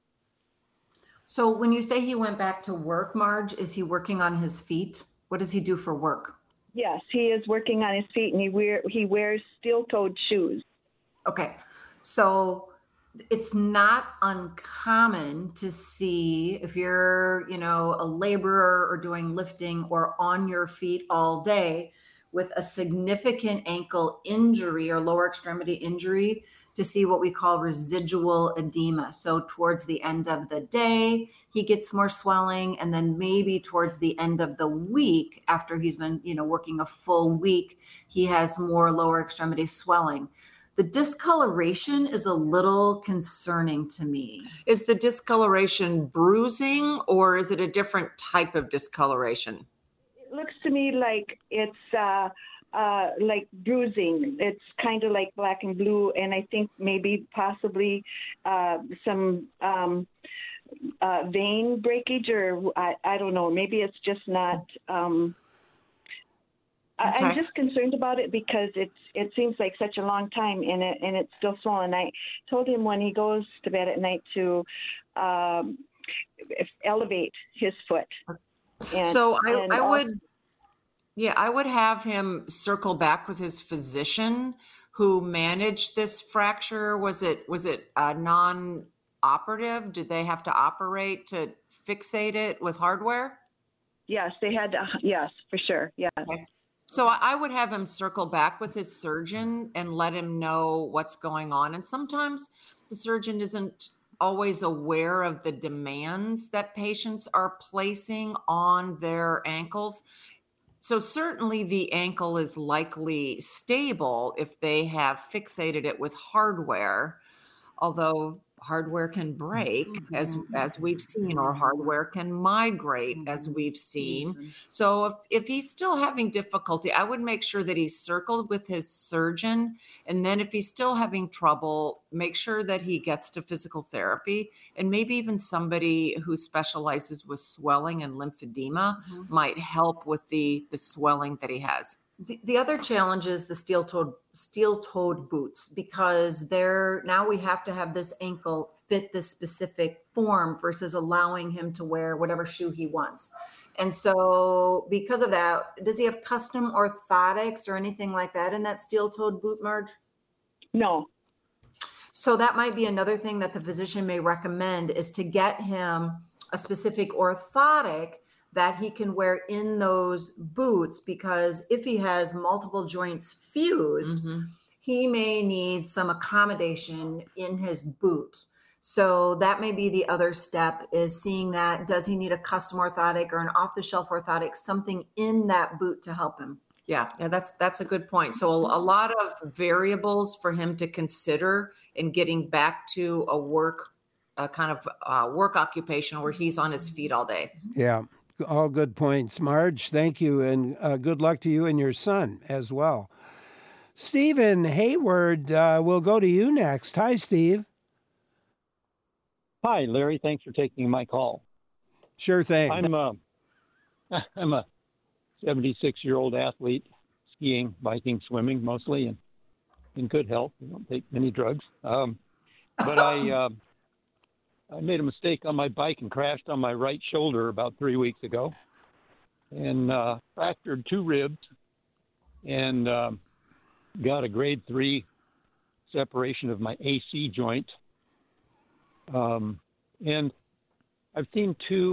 S3: So when you say he went back to work, Marge, is he working on his feet? What does he do for work?
S15: Yes, he is working on his feet, and he wear he wears steel-toed shoes.
S3: Okay, so it's not uncommon to see if you're, you know, a laborer or doing lifting or on your feet all day with a significant ankle injury or lower extremity injury, to see what we call residual edema. So towards the end of the day, he gets more swelling, and then maybe towards the end of the week, after he's been, you know, working a full week, he has more lower extremity swelling. The discoloration is a little concerning to me.
S2: Is the discoloration bruising, or is it a different type of discoloration?
S15: It looks to me like it's uh, uh, like bruising. It's kind of like black and blue, and I think maybe possibly uh, some um, uh, vein breakage, or I, I don't know. Maybe it's just not. Um,
S2: Okay.
S15: I'm just concerned about it because it's it seems like such a long time, and it and it's still swollen. I told him when he goes to bed at night to um, elevate his foot. And,
S2: so I,
S15: and
S2: I
S15: also,
S2: would, yeah, I would have him circle back with his physician who managed this fracture. Was it was it uh, non-operative? Did they have to operate to fixate it with hardware?
S15: Yes, they had to. Yes, for sure. Yes.
S2: Okay. So I would have him circle back with his surgeon and let him know what's going on. And sometimes the surgeon isn't always aware of the demands that patients are placing on their ankles. So certainly the ankle is likely stable if they have fixated it with hardware, although hardware can break, as as we've seen, or hardware can migrate, as we've seen. So if, if he's still having difficulty, I would make sure that he's circled with his surgeon. And then if he's still having trouble, make sure that he gets to physical therapy, and maybe even somebody who specializes with swelling and lymphedema
S3: Mhm.
S2: might help with the, the swelling that he has.
S3: The, the other challenge is the steel-toed steel-toed boots, because they're now we have to have this ankle fit this specific form versus allowing him to wear whatever shoe he wants. And so because of that, does he have custom orthotics or anything like that in that steel-toed boot, Marge?
S15: No.
S3: So that might be another thing that the physician may recommend, is to get him a specific orthotic that he can wear in those boots, because if he has multiple joints fused,
S2: Mm-hmm.
S3: he may need some accommodation in his boot. So that may be the other step, is seeing that, does he need a custom orthotic or an off-the-shelf orthotic, something in that boot to help him?
S2: Yeah, yeah, that's that's a good point. So a, a lot of variables for him to consider in getting back to a work, a kind of uh, work occupation where he's on his feet all day.
S1: Yeah, all good points. Marge, thank you, and uh, good luck to you and your son as well. Stephen Hayward, uh, we'll go to you next. Hi, Steve.
S16: Hi, Larry. Thanks for taking my call.
S1: Sure thing.
S16: I'm a, I'm a seventy-six-year-old athlete, skiing, biking, swimming mostly, and in good health. I don't take many drugs. Um, but I, uh, I made a mistake on my bike and crashed on my right shoulder about three weeks ago, and uh, fractured two ribs, and uh, got a grade three separation of my A C joint. Um, and I've seen two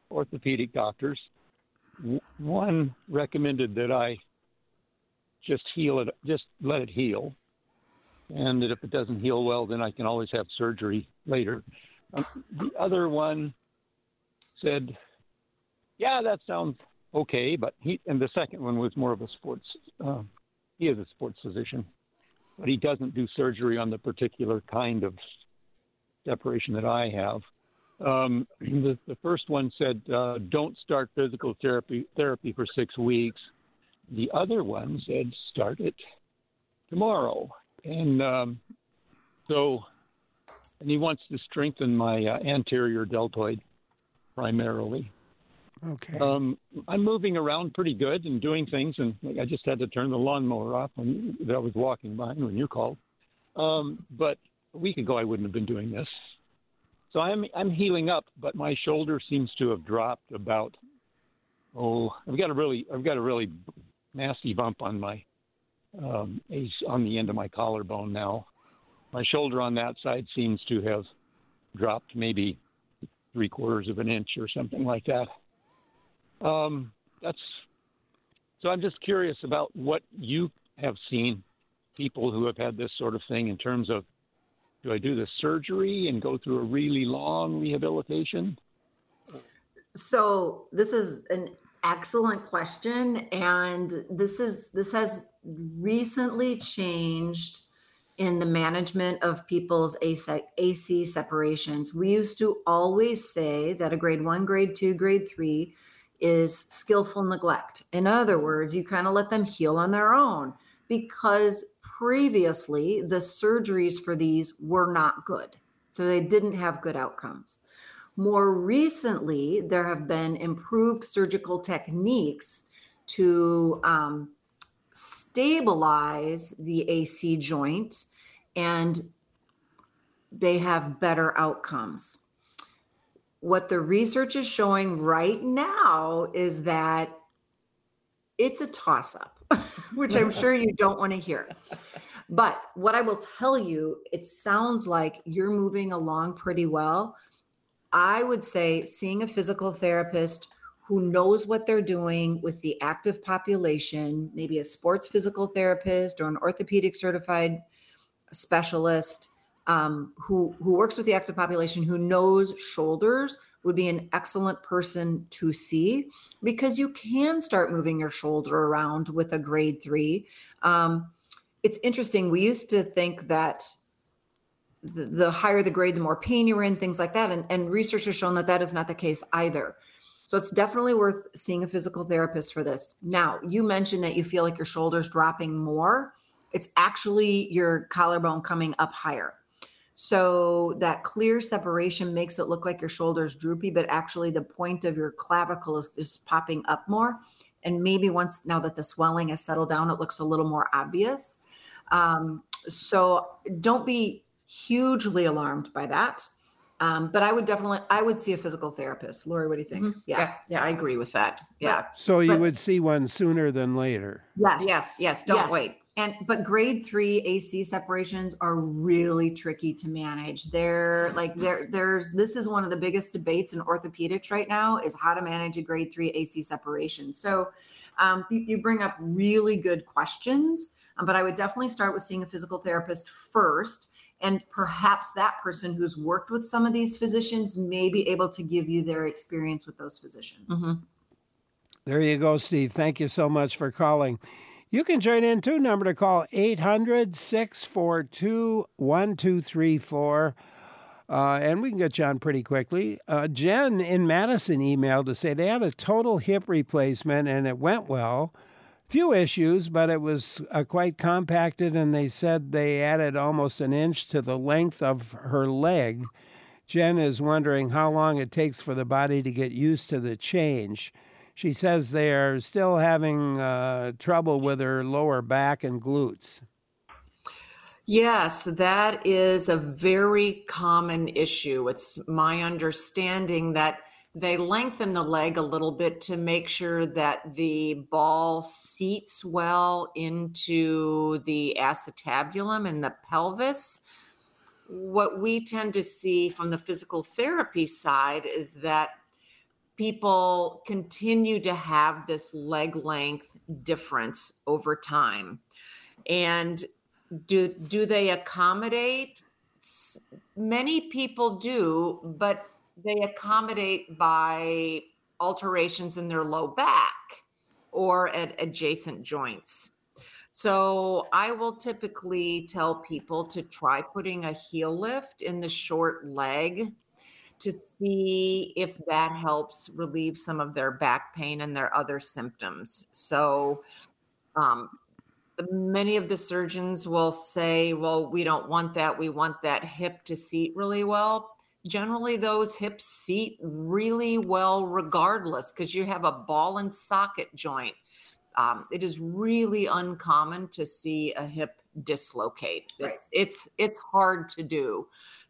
S16: orthopedic doctors. W- One recommended that I just heal it, just let it heal, and that if it doesn't heal well, then I can always have surgery later. Um, the other one said, yeah, that sounds okay, but he, and the second one was more of a sports, uh, he is a sports physician, but he doesn't do surgery on the particular kind of separation that I have. Um, the, the first one said, uh, don't start physical therapy therapy for six weeks. The other one said, start it tomorrow. And um, so, and he wants to strengthen my uh, anterior deltoid primarily.
S1: Okay.
S16: Um, I'm moving around pretty good and doing things, and I just had to turn the lawnmower off when that I was walking by when you called. Um, but a week ago, I wouldn't have been doing this. So I'm I'm healing up, but my shoulder seems to have dropped about. Oh, I've got a really I've got a really nasty bump on my um, ace on the end of my collarbone now. My shoulder on that side seems to have dropped maybe three quarters of an inch or something like that. Um, that's so. I'm just curious about what you have seen people who have had this sort of thing in terms of, do I do the surgery and go through a really long rehabilitation?
S2: So this is an excellent question, and this is this has recently changed in the management of people's A C separations. We used to always say that a grade one, grade two, grade three is skillful neglect. In other words, you kind of let them heal on their own, because previously the surgeries for these were not good. So they didn't have good outcomes. More recently, there have been improved surgical techniques to um, stabilize the A C joint, and they have better outcomes. What the research is showing right now is that it's a toss-up, which I'm sure you don't want to hear. But what I will tell you, it sounds like you're moving along pretty well. I would say seeing a physical therapist who knows what they're doing with the active population, maybe a sports physical therapist or an orthopedic certified specialist um, who, who works with the active population, who knows shoulders, would be an excellent person to see, because you can start moving your shoulder around with a grade three. Um, it's interesting. We used to think that the, the higher the grade, the more pain you're in, things like that. And, and research has shown that that is not the case either. So it's definitely worth seeing a physical therapist for this. Now, you mentioned that you feel like your shoulder's dropping more. It's actually your collarbone coming up higher. So that clear separation makes it look like your shoulder's droopy, but actually the point of your clavicle is just popping up more. And maybe once, now that the swelling has settled down, it looks a little more obvious. Um, so don't be hugely alarmed by that. Um, but I would definitely, I would see a physical therapist. Lori, what do you think? Mm-hmm. Yeah. yeah. Yeah. I agree with that. Yeah.
S1: So you
S2: but,
S1: would see one sooner than later.
S2: Yes. Yes. Yes. Don't
S3: Yes.
S2: wait. And, but grade three A C separations are really tricky to manage. They're like, there, there's, this is one of the biggest debates in orthopedics right now, is how to manage a grade three A C separation. So um, you, you bring up really good questions, um, but I would definitely start with seeing a physical therapist first. And perhaps that person who's worked with some of these physicians may be able to give you their experience with those physicians.
S1: Mm-hmm. There you go, Steve. Thank you so much for calling. You can join in too. Number to call, eight hundred, six four two, one two three four. Uh, and we can get you on pretty quickly. Uh, Jen in Madison emailed to say they had a total hip replacement and it went well. Few issues, but it was uh, quite compacted, and they said they added almost an inch to the length of her leg. Jen is wondering how long it takes for the body to get used to the change. She says they are still having uh, trouble with her lower back and glutes.
S2: Yes, that is a very common issue. It's my understanding that they lengthen the leg a little bit to make sure that the ball seats well into the acetabulum and the pelvis. What we tend to see from the physical therapy side is that people continue to have this leg length difference over time. And do, do they accommodate? Many people do, but they accommodate by alterations in their low back or at adjacent joints. So I will typically tell people to try putting a heel lift in the short leg to see if that helps relieve some of their back pain and their other symptoms. So um, many of the surgeons will say, well, we don't want that. We want that hip to seat really well. Generally, those hips seat really well regardless, because you have a ball and socket joint. Um, it is really uncommon to see a hip dislocate. It's, right. it's, it's hard to do.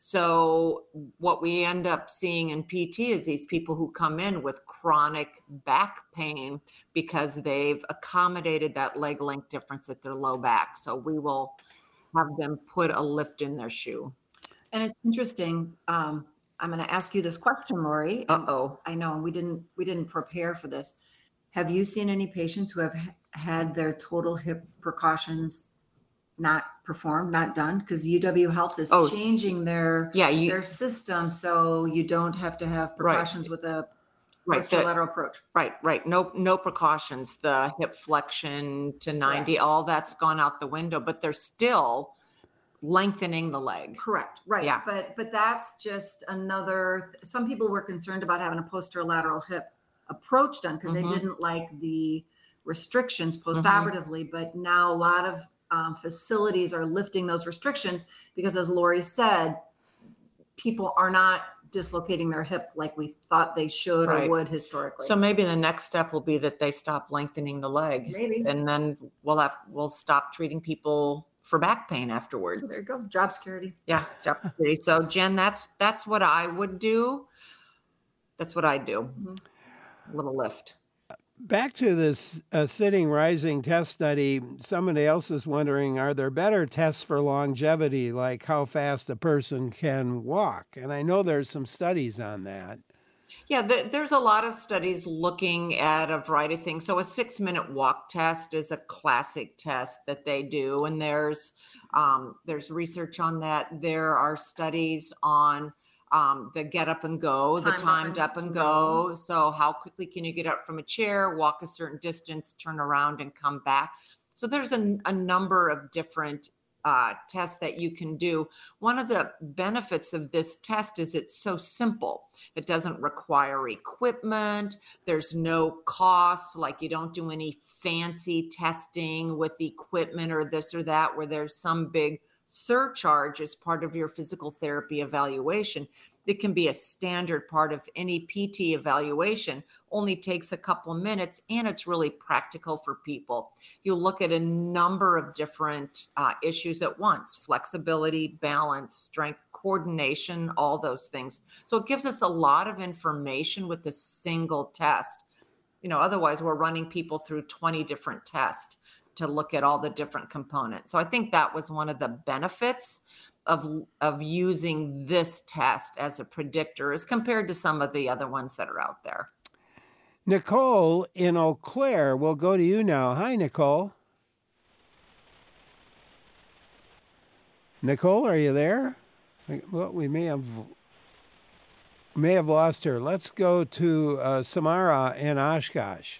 S2: So what we end up seeing in P T is these people who come in with chronic back pain because they've accommodated that leg length difference at their low back. So we will have them put a lift in their shoe.
S3: And it's interesting. Um, I'm going to ask you this question, Lori.
S2: Uh-oh.
S3: I know we didn't, we didn't prepare for this. Have you seen any patients who have had their total hip precautions not performed, not done? Because U W Health is
S2: Oh.
S3: changing their
S2: Yeah, you-
S3: their system, so you don't have to have precautions with a
S2: Right, the-
S3: posterolateral approach.
S2: Right, right. No, no precautions. The hip flexion to ninety, all that's gone out the window, but they're still lengthening the leg.
S3: Correct. Right.
S2: Yeah.
S3: But but that's just another. Some people were concerned about having a posterolateral hip approach done because
S2: Mhm.
S3: they didn't like the restrictions postoperatively. But now a lot of um, facilities are lifting those restrictions because, as Lori said, people are not dislocating their hip like we thought they should
S2: Right.
S3: or would historically.
S2: So maybe the next step will be that they stop lengthening the leg.
S3: Maybe.
S2: And then we'll have, we'll stop treating people for back pain afterwards.
S3: There you go. Job security.
S2: Yeah, job security. So Jen, that's, that's what I would do. That's what I do. A little lift.
S1: Back to this uh, sitting rising test study, somebody else is wondering, are there better tests for longevity, like how fast a person can walk? And I know there's some studies on that.
S2: Yeah, th- there's a lot of studies looking at a variety of things. So a six minute walk test is a classic test that they do. And there's, um, there's research on that. There are studies on Um, the get up and go, the
S3: Timed up
S2: timed
S3: and
S2: up and go. So how quickly can you get up from a chair, walk a certain distance, turn around and come back? So there's a, a number of different uh, tests that you can do. One of the benefits of this test is it's so simple. It doesn't require equipment. There's no cost, like you don't do any fancy testing with equipment or this or that, where there's some big surcharge as part of your physical therapy evaluation. It can be a standard part of any P T evaluation, only takes a couple of minutes, and it's really practical for people. You'll look at a number of different uh, issues at once: flexibility, balance, strength, coordination, all those things. So it gives us a lot of information with a single test. You know, otherwise we're running people through twenty different tests to look at all the different components. So I think that was one of the benefits of, of using this test as a predictor as compared to some of the other ones that are out there.
S1: Nicole in Eau Claire, we'll go to you now. Hi, Nicole. Nicole, are you there? Well, we may have may have lost her. Let's go to uh, Samara in Oshkosh.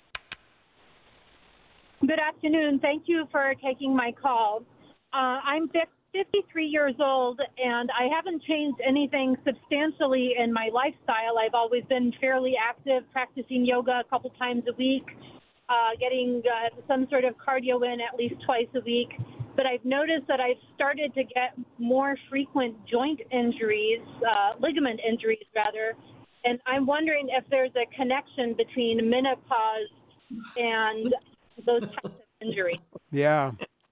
S17: Good afternoon. Thank you for taking my call. Uh, I'm fifty-three years old, and I haven't changed anything substantially in my lifestyle. I've always been fairly active, practicing yoga a couple times a week, uh, getting uh, some sort of cardio in at least twice a week. But I've noticed that I've started to get more frequent joint injuries, uh, ligament injuries rather, and I'm wondering if there's a connection between menopause and those types of injuries.
S1: Yeah.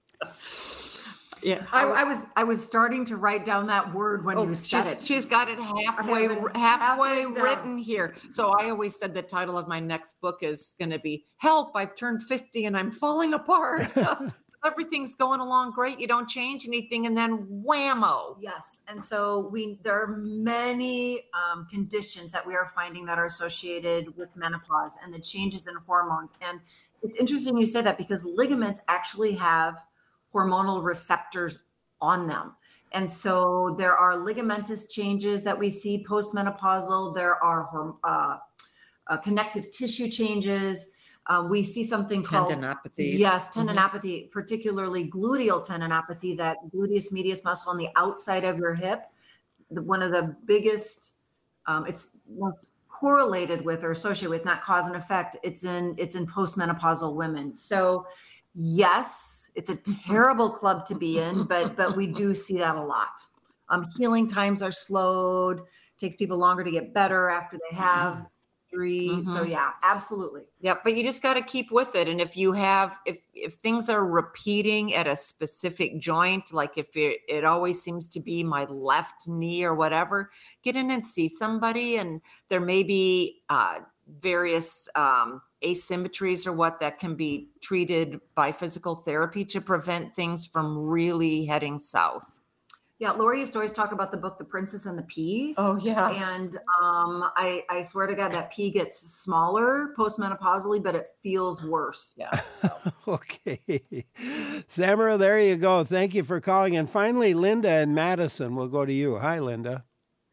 S2: Yeah,
S3: I, I was I was starting to write down that word when
S2: Oh,
S3: you said
S2: she's,
S3: it.
S2: she's got it halfway
S3: I have it
S2: halfway
S3: halfway down.
S2: written here. So I always said the title of my next book is going to be "Help! I've turned fifty and I'm falling apart." everything's going along great. You don't change anything, and then whammo.
S3: Yes. And so we there are many um, conditions that we are finding that are associated with menopause and the changes in hormones. And it's interesting you say that because ligaments actually have hormonal receptors on them. And so there are ligamentous changes that we see postmenopausal. There are uh, uh, connective tissue changes. Uh, we see something called
S2: tendinopathies.
S3: Yes,
S2: Mhm.
S3: tendinopathy, particularly gluteal tendinopathy, that gluteus medius muscle on the outside of your hip. The- One of the biggest, um, it's most correlated with or associated with, not cause and effect. It's in it's in postmenopausal women. So yes, it's a terrible club to be in, but but we do see that a lot. Um, healing times are slowed. Takes people longer to get better after they have surgery. So
S2: Mhm.
S3: yeah, absolutely.
S2: Yep, but you just got to keep with it. And if you have, if if things are repeating at a specific joint, like if it, it always seems to be my left knee or whatever, get in and see somebody. And there may be uh, various um, asymmetries or what that can be treated by physical therapy to prevent things from really heading south.
S3: Yeah, Lori used to always talk about the book The Princess and the Pea.
S2: Oh, yeah.
S3: And um, I, I swear to God, that pea gets smaller postmenopausally, but it feels worse.
S2: Yeah.
S1: Okay. Samara, there you go. Thank you for calling. And finally, Linda in Madison. We'll go to you. Hi, Linda.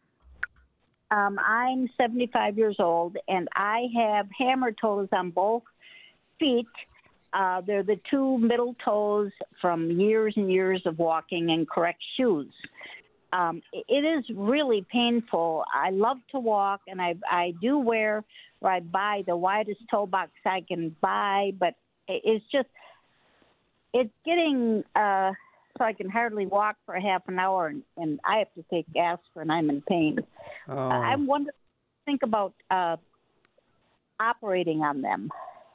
S10: Um, I'm seventy-five years old, and I have hammer toes on both feet. Uh, they're the two middle toes from years and years of walking in correct shoes. Um, it is really painful. I love to walk, and I I do wear or I buy the widest toe box I can buy, but it's just it's getting uh, so I can hardly walk for a half an hour, and, and I have to take aspirin. I'm in pain.
S1: Oh.
S10: Uh, I'm wondering, think about uh, operating on them.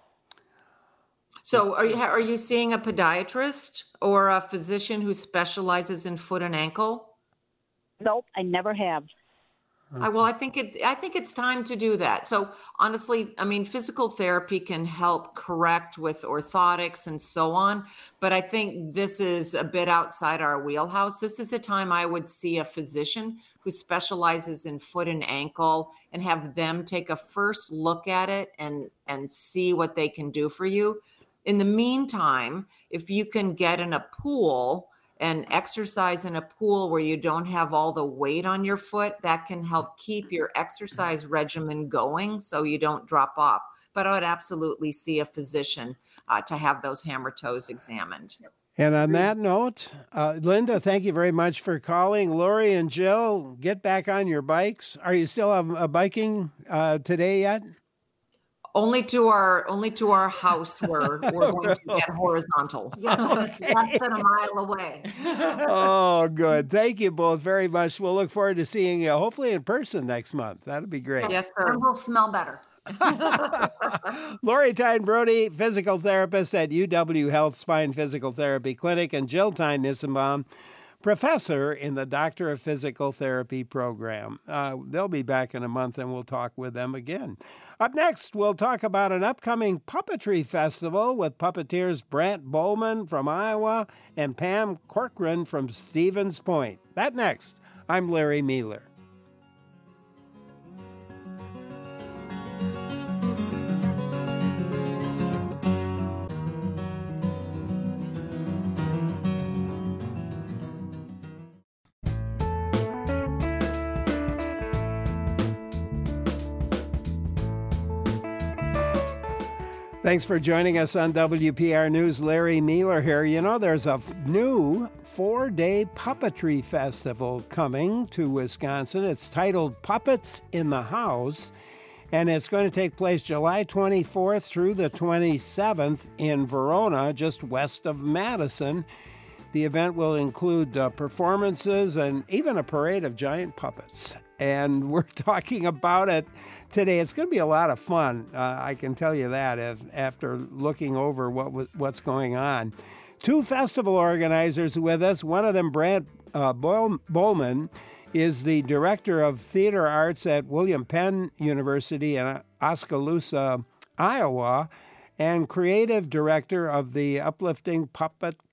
S2: So are you, are you seeing a podiatrist or a physician who specializes in foot and ankle?
S10: Nope, I never have.
S2: I, well, I think it. I think it's time to do that. So honestly, I mean, physical therapy can help correct with orthotics and so on. But I think this is a bit outside our wheelhouse. This is a time I would see a physician who specializes in foot and ankle and have them take a first look at it and and see what they can do for you. In the meantime, if you can get in a pool and exercise in a pool where you don't have all the weight on your foot, that can help keep your exercise regimen going so you don't drop off. But I would absolutely see a physician uh, to have those hammer toes examined.
S1: And on that note, uh, Linda, thank you very much for calling. Lori and Jill, get back on your bikes. Are you still uh, biking uh, today yet?
S2: Only to our only to our house where we're going to get horizontal.
S3: Yes, it's less than a mile away.
S1: Oh, good. Thank you both very much. We'll look forward to seeing you hopefully in person next month. That'll be great.
S2: Yes, sir.
S3: And we'll smell better.
S1: Lori Tyne Brody, physical therapist at U W Health Spine Physical Therapy Clinic, and Jill Tyne Nissenbaum, professor in the Doctor of Physical Therapy program. Uh, they'll be back in a month and we'll talk with them again. Up next, we'll talk about an upcoming puppetry festival with puppeteers Brant Bowman from Iowa and Pam Corcoran from Stevens Point. That next. I'm Larry Mealer. Thanks for joining us on W P R News. Larry Mealer here. You know, there's a new four-day puppetry festival coming to Wisconsin. It's titled Puppets in the House, and it's going to take place July twenty-fourth through the twenty-seventh in Verona, just west of Madison. The event will include uh, performances and even a parade of giant puppets. And we're talking about it today. It's going to be a lot of fun. Uh, I can tell you that if, after looking over what was, what's going on. Two festival organizers with us. One of them, Brant uh, Bowman, is the director of theater arts at William Penn University in Oskaloosa, Iowa, and creative director of the Uplifting Puppet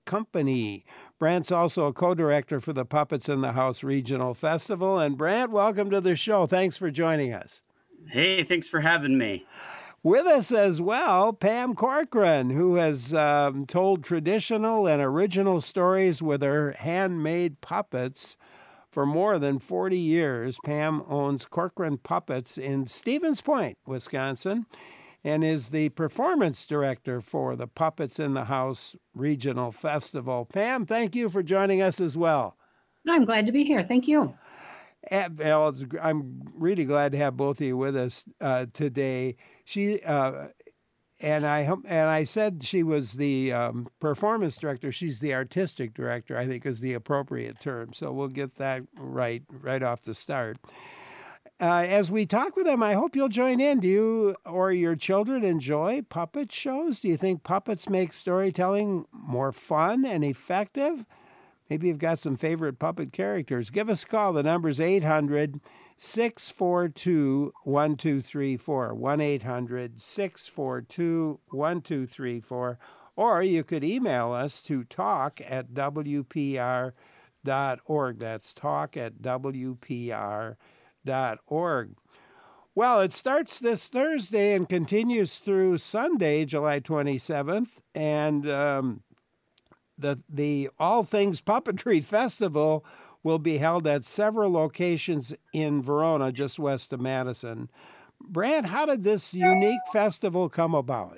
S1: Company. Brant's also a co-director for the Puppets in the House Regional Festival. And Brant, welcome to the show. Thanks for joining us.
S18: Hey, thanks for having me.
S1: With us as well, Pam Corcoran, who has um, told traditional and original stories with her handmade puppets for more than forty years. Pam owns Corcoran Puppets in Stevens Point, Wisconsin, and is the performance director for the Puppets in the House Regional Festival. Pam, thank you for joining us as well.
S19: I'm glad to be here. Thank you.
S1: And, well, it's, I'm really glad to have both of you with us uh, today. She uh, and I and I said she was the um, performance director. She's the artistic director, I think, is the appropriate term. So we'll get that right right off the start. Uh, as we talk with them, I hope you'll join in. Do you or your children enjoy puppet shows? Do you think puppets make storytelling more fun and effective? Maybe you've got some favorite puppet characters. Give us a call. The number's eight hundred, six four two, one two three four, one eight hundred, six four two, one two three four. Or you could email us to talk at W P R dot org. That's talk at W P R dot org. Well, it starts this Thursday and continues through Sunday, July twenty-seventh. And um, The the All Things Puppetry Festival will be held at several locations in Verona, just west of Madison. Brant, how did this unique festival come about?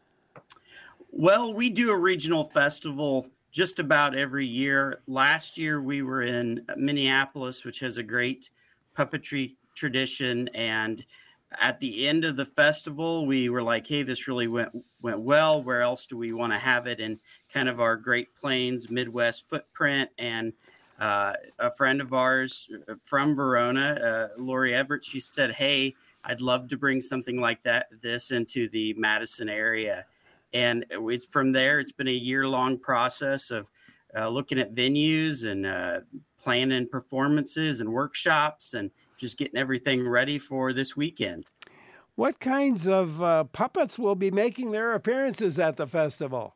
S18: Well, we do a regional festival just about every year. Last year, we were in Minneapolis, which has a great puppetry tradition. And at the end of the festival, we were like, hey, this really went went well. Where else do we want to have it? In kind of our Great Plains Midwest footprint. And uh, a friend of ours from Verona, uh, Lori Everett, she said, hey, I'd love to bring something like that, this into the Madison area. And it's from there, it's been a year-long process of uh, looking at venues and uh, planning performances and workshops and just getting everything ready for this weekend.
S1: What kinds of uh, puppets will be making their appearances at the festival?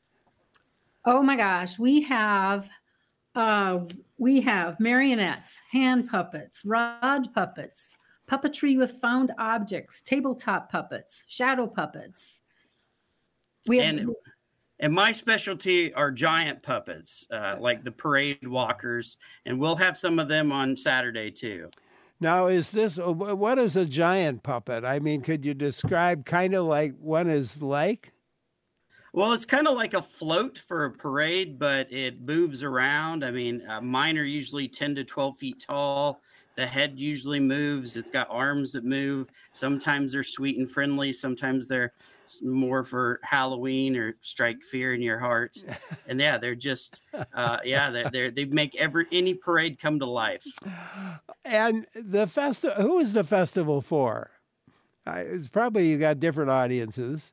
S19: Oh my gosh, we have uh, we have marionettes, hand puppets, rod puppets, puppetry with found objects, tabletop puppets, shadow puppets. We have
S18: and, and my specialty are giant puppets, uh, like the parade walkers, and we'll have some of them on Saturday too.
S1: Now, is this, what is a giant puppet? I mean, could you describe kind of like one is like?
S18: Well, it's kind of like a float for a parade, but it moves around. I mean, uh, mine are usually ten to twelve feet tall. The head usually moves. It's got arms that move. Sometimes they're sweet and friendly. Sometimes they're more for Halloween or strike fear in your heart. And yeah, they're just, uh, yeah, they're, they're, they make every, any parade come to life.
S1: And the festival, who is the festival for? Uh, it's probably you got different audiences.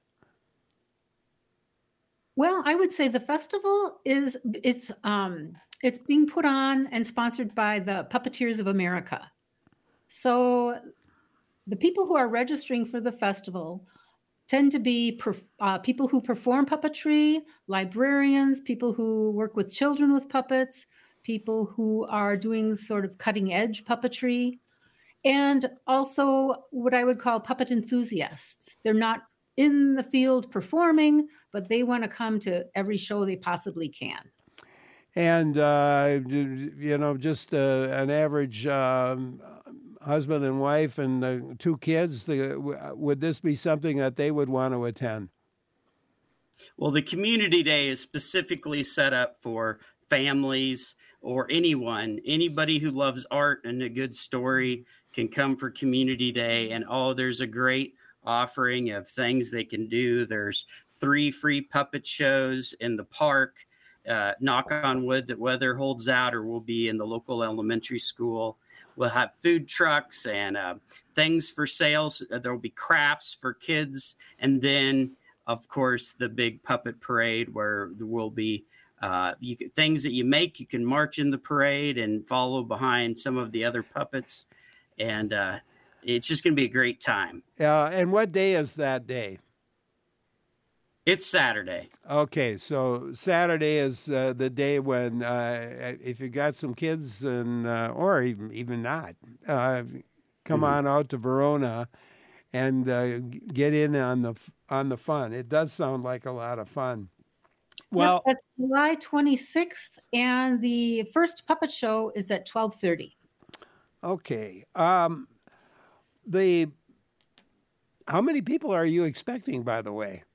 S19: Well, I would say the festival is, it's, um, it's being put on and sponsored by the Puppeteers of America. So the people who are registering for the festival tend to be uh, people who perform puppetry, librarians, people who work with children with puppets, people who are doing sort of cutting edge puppetry, and also what I would call puppet enthusiasts. They're not in the field performing, but they want to come to every show they possibly can.
S1: And, uh, you know, just uh, an average um, husband and wife and uh, two kids, the, would this be something that they would want to attend?
S18: Well, the community day is specifically set up for families or anyone, anybody who loves art and a good story can come for community day. And oh, there's a great offering of things they can do. There's three free puppet shows in the park. Uh, knock on wood that weather holds out, or we'll be in the local elementary school. We'll have food trucks and uh, things for sales. There will be crafts for kids. And then, of course, the big puppet parade where there will be uh, you can, things that you make. You can march in the parade and follow behind some of the other puppets. And uh, it's just going to be a great time.
S1: Uh, and what day is that day?
S18: It's Saturday.
S1: Okay, so Saturday is uh, the day when, uh, if you got some kids and uh, or even even not, uh, come
S18: Mhm.
S1: on out to Verona and uh, g- get in on the f- on the fun. It does sound like a lot of fun. Well,
S19: Yep, that's July twenty-sixth, and the first puppet show is at twelve thirty.
S1: okay. Um, the how many people are you expecting, by the way?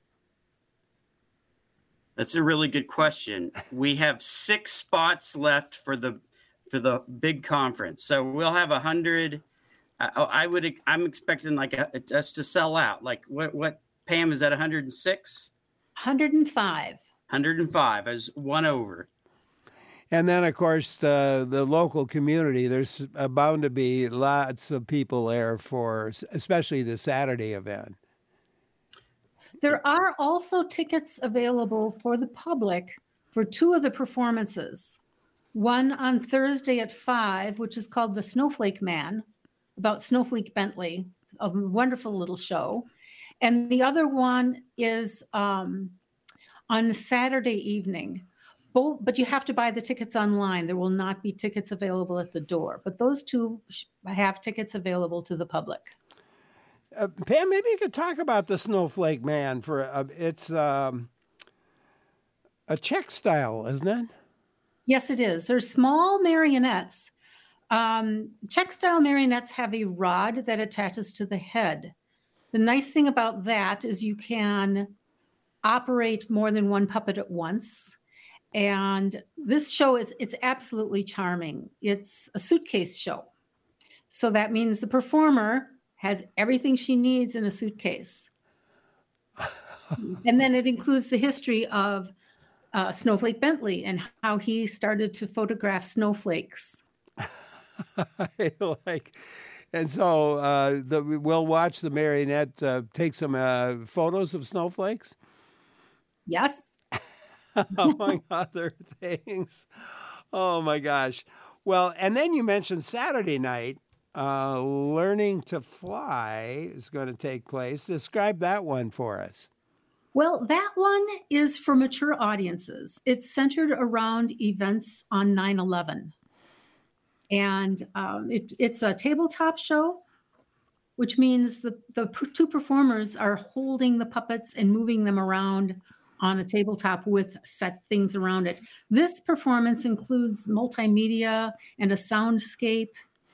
S18: That's a really good question. We have six spots left for the for the big conference, so we'll have a hundred. I, I would. I'm expecting like a, us to sell out. Like what? What? Pam, is that one hundred six?
S19: one hundred five.
S18: one hundred five as one over.
S1: And then, of course, the the local community. There's uh, bound to be lots of people there for, especially the Saturday event.
S19: There are also tickets available for the public for two of the performances. One on Thursday at five, which is called The Snowflake Man, about Snowflake Bentley. It's a wonderful little show. And the other one is um, on Saturday evening. Both, but you have to buy the tickets online. There will not be tickets available at the door. But those two sh- have tickets available to the public.
S1: Uh, Pam, maybe you could talk about the Snowflake Man for uh, it's um, a Czech style, isn't it?
S19: Yes, it is. They're small marionettes. Um, Czech style marionettes have a rod that attaches to the head. The nice thing about that is you can operate more than one puppet at once. And this show is, it's absolutely charming. It's a suitcase show. So that means the performer has everything she needs in a suitcase. And then it includes the history of uh, Snowflake Bentley and how he started to photograph snowflakes.
S1: I like, and so uh, the, we'll watch the marionette uh, take some uh, photos of snowflakes.
S19: Yes.
S1: Among other things. Oh my gosh. Well, and then you mentioned Saturday night, uh, Learning to Fly is going to take place. Describe that one for us.
S19: Well, that one is for mature audiences. It's centered around events on nine eleven. And um, it, it's a tabletop show, which means the, the p- two performers are holding the puppets and moving them around on a tabletop with set things around it. This performance includes multimedia and a soundscape,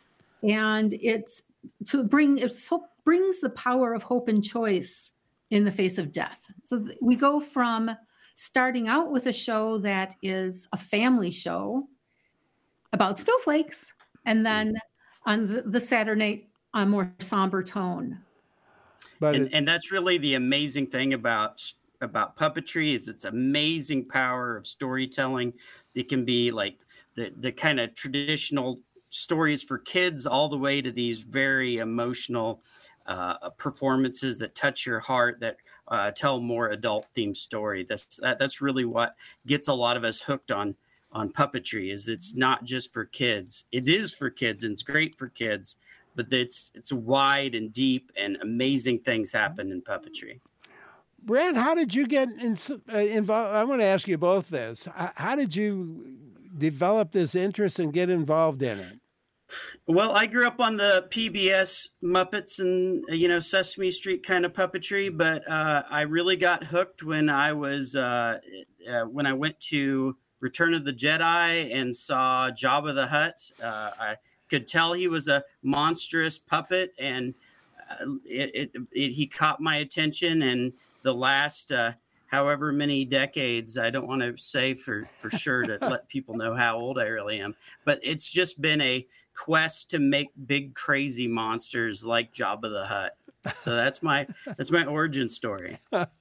S19: and it's to bring it so brings the power of hope and choice in the face of death. So th- we go from starting out with a show that is a family show about snowflakes, and then on the, the Saturday a more somber tone.
S1: But
S18: and,
S1: it,
S18: and that's really the amazing thing about about puppetry is its amazing power of storytelling. It can be like the the kind of traditional stories for kids all the way to these very emotional uh, performances that touch your heart, that uh, tell more adult themed story. That's that, that's really what gets a lot of us hooked on on puppetry. Is it's not just for kids. It is for kids and it's great for kids, but it's it's wide and deep and amazing things happen in puppetry.
S1: Brad, how did you get in, uh, involved? I want to ask you both this. How, how did you develop this interest and get involved in it?
S18: Well, I grew up on the P B S Muppets and, you know, Sesame Street kind of puppetry, but uh, I really got hooked when I was, uh, uh, when I went to Return of the Jedi and saw Jabba the Hutt. Uh, I could tell he was a monstrous puppet, and uh, it, it, it, he caught my attention. And the last uh, however many decades, I don't want to say for, for sure to let people know how old I really am, but it's just been a quest to make big, crazy monsters like Jabba the Hutt. So that's my that's my origin story.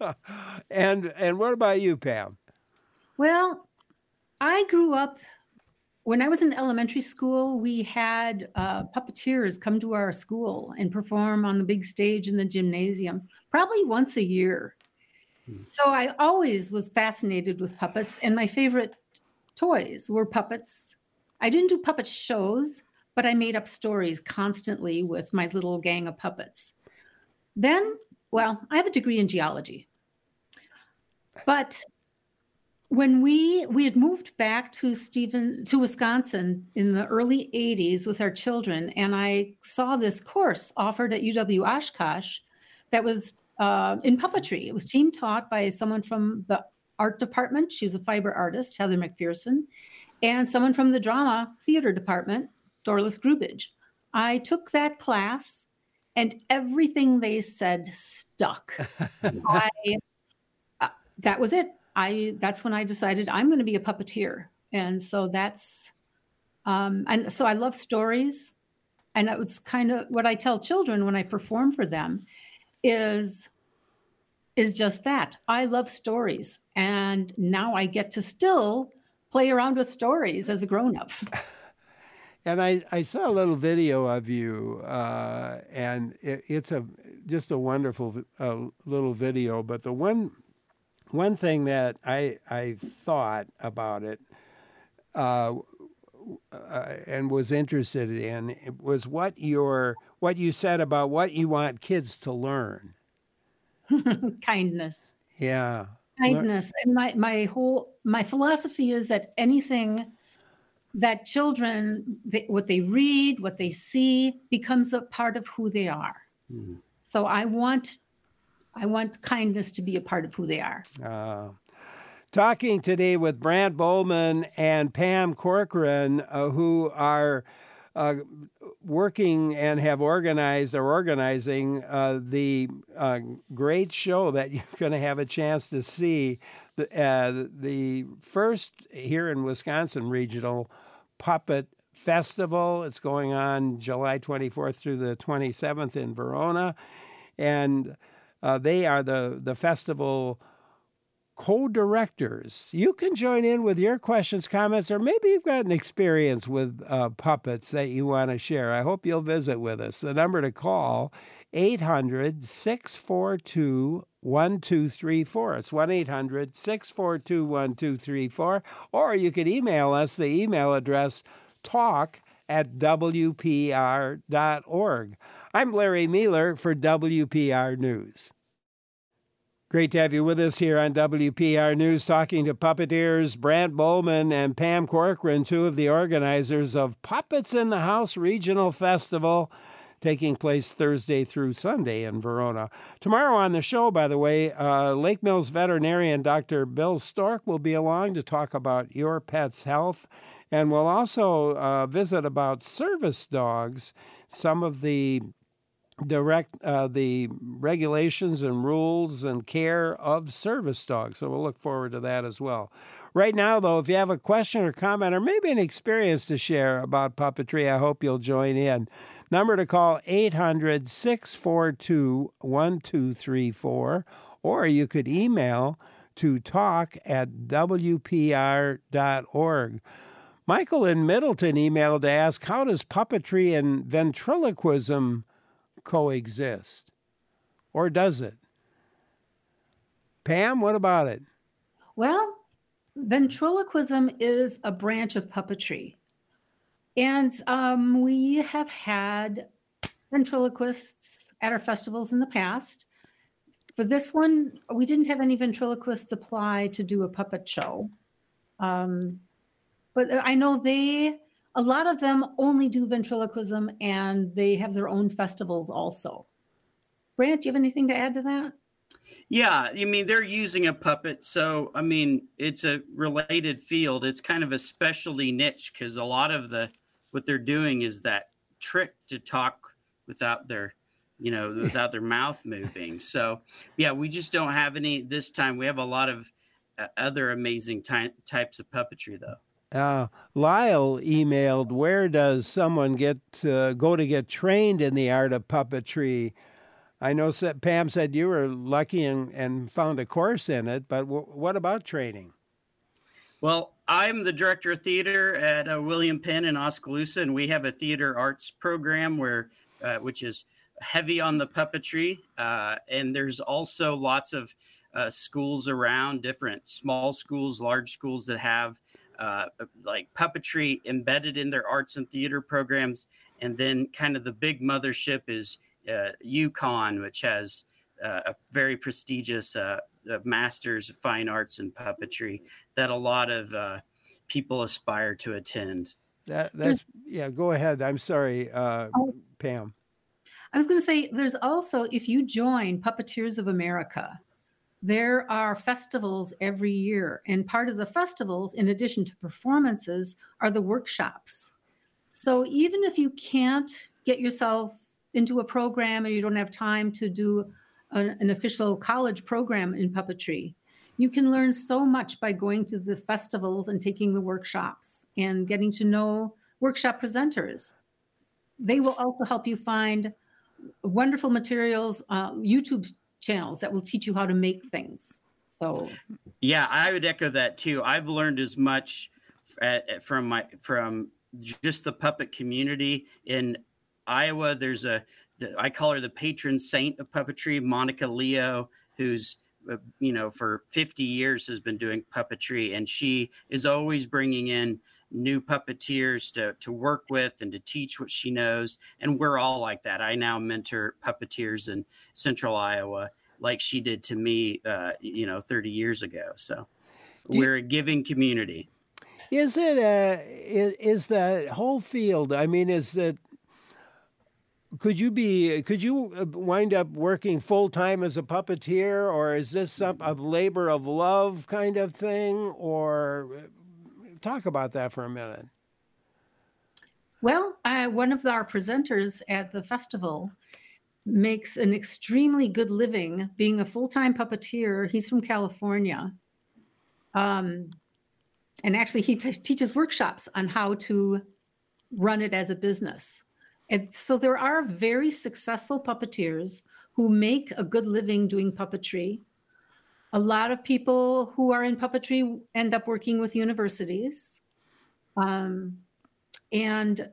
S1: and and what about you, Pam?
S19: Well, I grew up, when I was in elementary school, we had uh, puppeteers come to our school and perform on the big stage in the gymnasium, probably once a year. Hmm. So I always was fascinated with puppets, and my favorite toys were puppets. I didn't do puppet shows, but I made up stories constantly with my little gang of puppets. Then, well, I have a degree in geology. But when we we had moved back to Stephen to Wisconsin in the early eighties with our children, and I saw this course offered at U W Oshkosh that was uh, in puppetry. It was team taught by someone from the art department. She was a fiber artist, Heather McPherson, and someone from the drama theater department, Dorlis Grubage. I took that class, and everything they said stuck. I, uh, that was it. I that's when I decided I'm going to be a puppeteer. And so that's, um, and so I love stories. And that was kind of what I tell children when I perform for them is, is just that. I love stories. And now I get to still play around with stories as a grown-up.
S1: And I, I saw a little video of you, uh, and it, it's a just a wonderful uh, little video. But the one one thing that I I thought about it uh, uh, and was interested in was what your what you said about what you want kids to learn.
S19: Kindness.
S1: Yeah.
S19: Kindness. And my my whole my philosophy is that anything that children, they, what they read, what they see, becomes a part of who they are. Mm. So I want, I want kindness to be a part of who they are.
S1: Uh, talking today with Brant Bowman and Pam Corcoran, uh, who are uh, working and have organized or organizing uh, the uh, great show that you're going to have a chance to see. The, uh, the first here in Wisconsin Regional Puppet Festival. It's going on July twenty-fourth through the twenty-seventh in Verona. And uh, they are the, the festival co-directors. You can join in with your questions, comments, or maybe you've got an experience with uh, puppets that you want to share. I hope you'll visit with us. The number to call, eight hundred, six four two, one two three four. It's one eight hundred, six four two, one two three four. Or you could email us, the email address, talk at W P R dot org. I'm Larry Mealer for W P R News. Great to have you with us here on W P R News, talking to puppeteers Brant Bowman and Pam Corcoran, two of the organizers of Puppets in the House Regional Festival, taking place Thursday through Sunday in Verona. Tomorrow on the show, by the way, uh, Lake Mills veterinarian Doctor Bill Stork will be along to talk about your pet's health. And we'll also uh, visit about service dogs, some of the direct uh, the regulations and rules and care of service dogs. So we'll look forward to that as well. Right now, though, if you have a question or comment or maybe an experience to share about puppetry, I hope you'll join in. Number to call, eight hundred, six four two, one two three four, or you could email to talk at W P R dot org. Michael in Middleton emailed to ask, how does puppetry and ventriloquism coexist? Or does it? Pam, what about it?
S19: Well, ventriloquism is a branch of puppetry. And um, we have had ventriloquists at our festivals in the past. For this one, we didn't have any ventriloquists apply to do a puppet show. Um, but I know they, a lot of them only do ventriloquism, and they have their own festivals also. Brant, do you have anything to add to that?
S18: Yeah, I mean, they're using a puppet. So, I mean, it's a related field. It's kind of a specialty niche because a lot of the, what they're doing is that trick to talk without their, you know, without their mouth moving. So, yeah, we just don't have any this time. We have a lot of uh, other amazing ty- types of puppetry, though.
S1: Uh, Lyle emailed, where does someone get uh, go to get trained in the art of puppetry? I know Pam said you were lucky and, and found a course in it, but w- what about training?
S18: Well, I'm the director of theater at uh, William Penn in Oskaloosa, and we have a theater arts program where, uh, which is heavy on the puppetry. Uh, and there's also lots of uh, schools around, different small schools, large schools that have uh, like puppetry embedded in their arts and theater programs. And then kind of the big mothership is uh, UConn, which has uh, a very prestigious uh, a master's of fine arts in puppetry that a lot of uh, people aspire to attend.
S1: That, that's yeah. Go ahead. I'm sorry, uh, Pam.
S19: I was going to say, there's also, if you join Puppeteers of America, there are festivals every year. And part of the festivals, in addition to performances, are the workshops. So even if you can't get yourself into a program or you don't have time to do an, an official college program in puppetry, you can learn so much by going to the festivals and taking the workshops and getting to know workshop presenters. They will also help you find wonderful materials, uh, YouTube channels that will teach you how to make things. So,
S18: yeah, I would echo that too. I've learned as much at, from my from just the puppet community in Iowa. There's a I call her the patron saint of puppetry, Monica Leo, who's uh, you know for fifty years has been doing puppetry, and she is always bringing in new puppeteers to, to work with and to teach what she knows. And we're all like that. I now mentor puppeteers in Central Iowa like she did to me, uh, you know, thirty years ago. So
S1: Do
S18: we're a giving community.
S1: Is it a, is, is the whole field, I mean, is it, could you be, could you wind up working full time as a puppeteer, or is this some, a labor of love kind of thing? Or talk about that for a minute.
S19: Well, uh, one of our presenters at the festival makes an extremely good living being a full-time puppeteer. He's from California. Um, and actually, he t- teaches workshops on how to run it as a business. And so there are very successful puppeteers who make a good living doing puppetry. A lot of people who are in puppetry end up working with universities. Um, and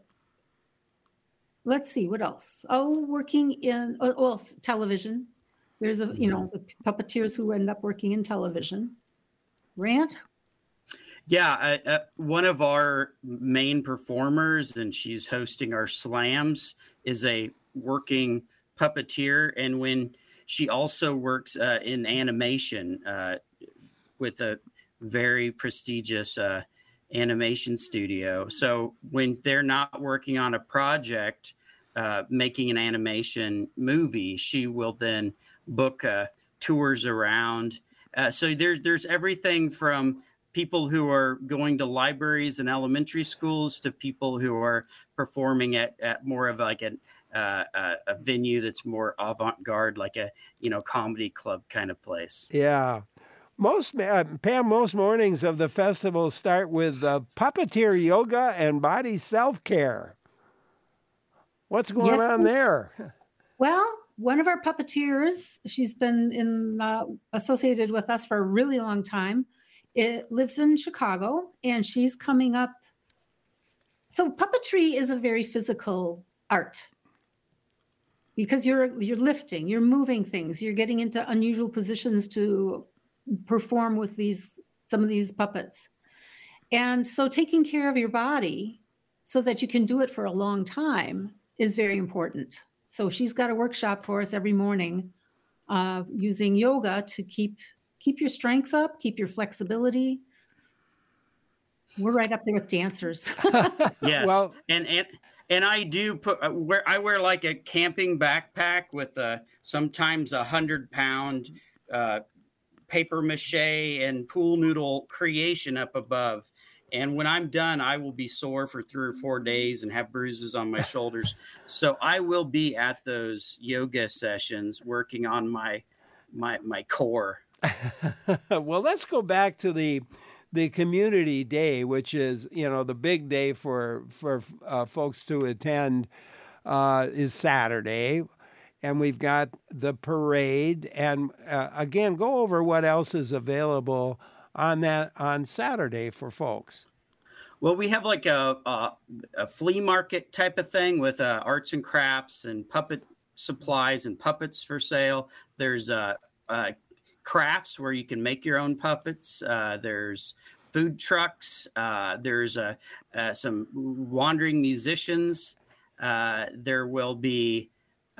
S19: let's see, what else? Oh, working in, oh, well, television. There's a, you know, the puppeteers who end up working in television. Rand?
S18: Yeah, uh, uh, one of our main performers, and she's hosting our slams, is a working puppeteer. And when she also works uh, in animation uh, with a very prestigious uh, animation studio. So when they're not working on a project, uh, making an animation movie, she will then book uh, tours around. Uh, so there's there's everything from people who are going to libraries and elementary schools to people who are performing at, at more of like an Uh, a, a venue that's more avant-garde, like a, you know, comedy club kind of place.
S1: Yeah. Most, uh, Pam, most mornings of the festival start with uh, puppeteer yoga and body self-care. What's going
S19: Yes,
S1: on there?
S19: Well, one of our puppeteers, she's been in uh, associated with us for a really long time. It lives in Chicago, and she's coming up. So puppetry is a very physical art, because you're you're lifting, you're moving things, you're getting into unusual positions to perform with these some of these puppets. And so taking care of your body so that you can do it for a long time is very important. So she's got a workshop for us every morning uh, using yoga to keep keep your strength up, keep your flexibility. We're right up there with dancers.
S18: Yes.
S1: Well,
S18: and and and I do put uh, where I wear like a camping backpack with a sometimes a hundred pound uh, paper mache and pool noodle creation up above. And when I'm done, I will be sore for three or four days and have bruises on my shoulders. So I will be at those yoga sessions working on my my my core.
S1: Well, let's go back to the the community day, which is, you know, the big day for for uh, folks to attend, uh, is Saturday. And we've got the parade. And uh, again, go over what else is available on that on Saturday for folks.
S18: Well, we have like a, a, a flea market type of thing with uh, arts and crafts and puppet supplies and puppets for sale. There's uh, uh, crafts where you can make your own puppets. Uh, there's food trucks. Uh, there's uh, uh, some wandering musicians. Uh, there will be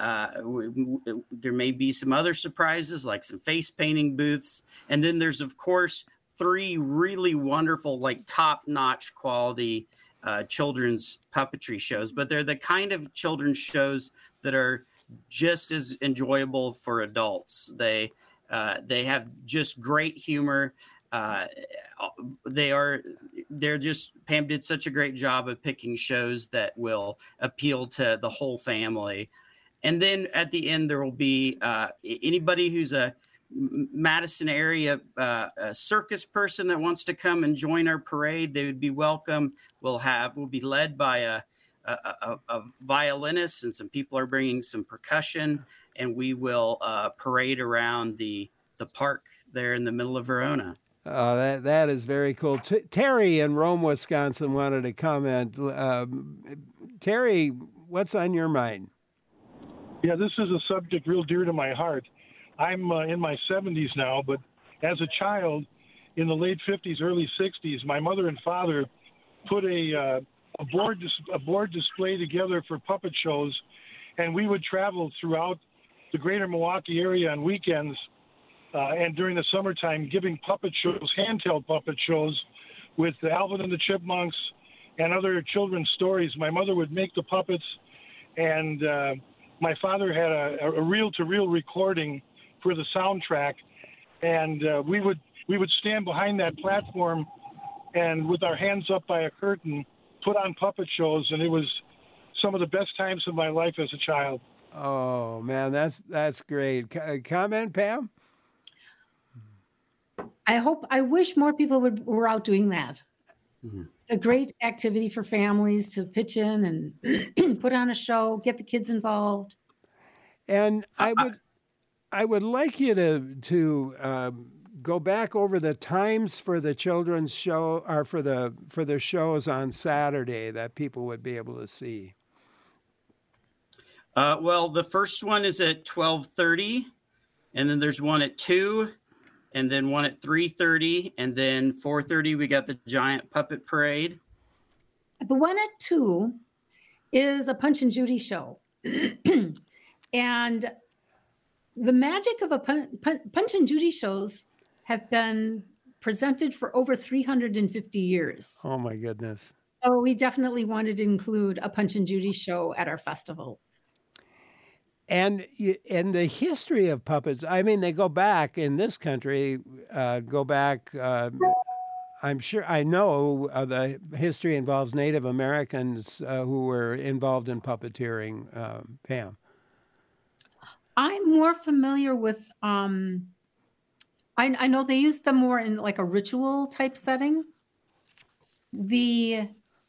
S18: Uh, w- w- there may be some other surprises like some face painting booths. And then there's, of course, three really wonderful, like top-notch quality uh, children's puppetry shows. But they're the kind of children's shows that are just as enjoyable for adults. They uh, they have just great humor. Uh, they are they're just Pam did such a great job of picking shows that will appeal to the whole family. And then at the end there will be uh, anybody who's a Madison area uh, a circus person that wants to come and join our parade. They would be welcome. We'll have we'll be led by a a, a, a violinist, and some people are bringing some percussion, and we will uh, parade around the the park there in the middle of Verona.
S1: Uh, that that is very cool. T- Terry in Rome, Wisconsin, wanted to comment. Um, Terry, what's on your mind?
S20: Yeah, this is a subject real dear to my heart. I'm uh, in my seventies now, but as a child in the late fifties, early sixties, my mother and father put a uh, a board dis- a board display together for puppet shows, and we would travel throughout the greater Milwaukee area on weekends uh, and during the summertime, giving puppet shows, handheld puppet shows, with Alvin and the Chipmunks and other children's stories. My mother would make the puppets, and uh, my father had a, a reel-to-reel recording for the soundtrack, and uh, we would we would stand behind that platform and with our hands up by a curtain put on puppet shows, and it was some of the best times of my life as a child.
S1: Oh man, that's that's great. C- comment, Pam?
S19: I hope, I wish more people would were out doing that.
S18: Mm-hmm.
S19: It's a great activity for families to pitch in and put on a show, get the kids involved.
S1: And I would, I would like you to to um, go back over the times for the children's show, or for the for the shows on Saturday that people would be able to see.
S18: Uh, well, the first one is at twelve thirty, and then there's one at two, and then one at three thirty, and then four thirty we got the giant puppet parade.
S19: The one at two is a Punch and Judy show. And the magic of a pun- pun- Punch and Judy shows have been presented for over three hundred fifty years.
S1: Oh my goodness.
S19: So we definitely wanted to include a Punch and Judy show at our festival.
S1: And y- and the history of puppets, I mean, they go back in this country, uh, go back, uh, I'm sure, I know uh, the history involves Native Americans uh, who were involved in puppeteering, uh, Pam.
S19: I'm more familiar with, um, I, I know they use them more in like a ritual type setting. The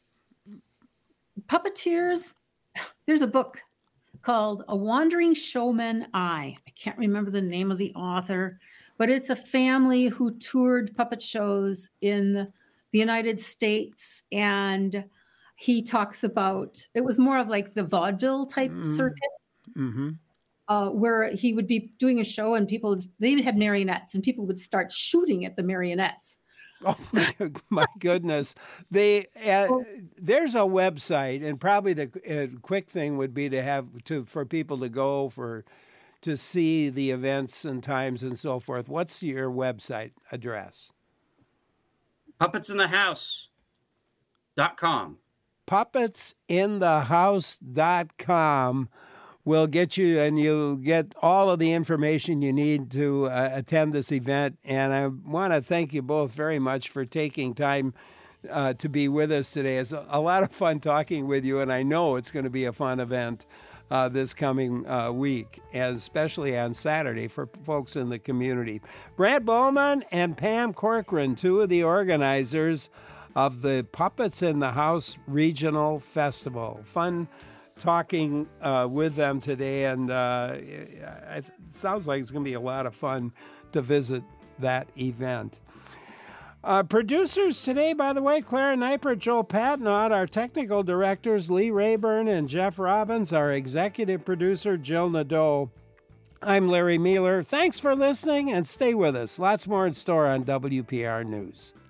S19: puppeteers, there's a book called A Wandering Showman I. I can't remember the name of the author, but it's a family who toured puppet shows in the United States. And he talks about, it was more of like the vaudeville type
S1: Mm.
S19: circuit.
S1: Mm-hmm.
S19: Uh, where he would be doing a show and people, they would have marionettes and people would start shooting at the marionettes.
S1: Oh my, my goodness! They uh, there's a website, and probably the uh, quick thing would be to have to for people to go for to see the events and times and so forth. What's your website address?
S18: puppets in the house dot com.
S1: puppets in the house dot com will get you, and you'll get all of the information you need to uh, attend this event. And I want to thank you both very much for taking time uh, to be with us today. It's a, a lot of fun talking with you, and I know it's going to be a fun event uh, this coming uh, week, and especially on Saturday for folks in the community. Brad Bowman and Pam Corcoran, two of the organizers of the Puppets in the House Regional Festival. Fun talking uh, with them today, and uh, it sounds like it's going to be a lot of fun to visit that event. Uh, producers today, by the way, Clara Neipert, Joel Patnott. Our technical directors, Lee Rayburn and Jeff Robbins. Our executive producer, Jill Nadeau. I'm Larry Mueller. Thanks for listening, and stay with us. Lots more in store on W P R News.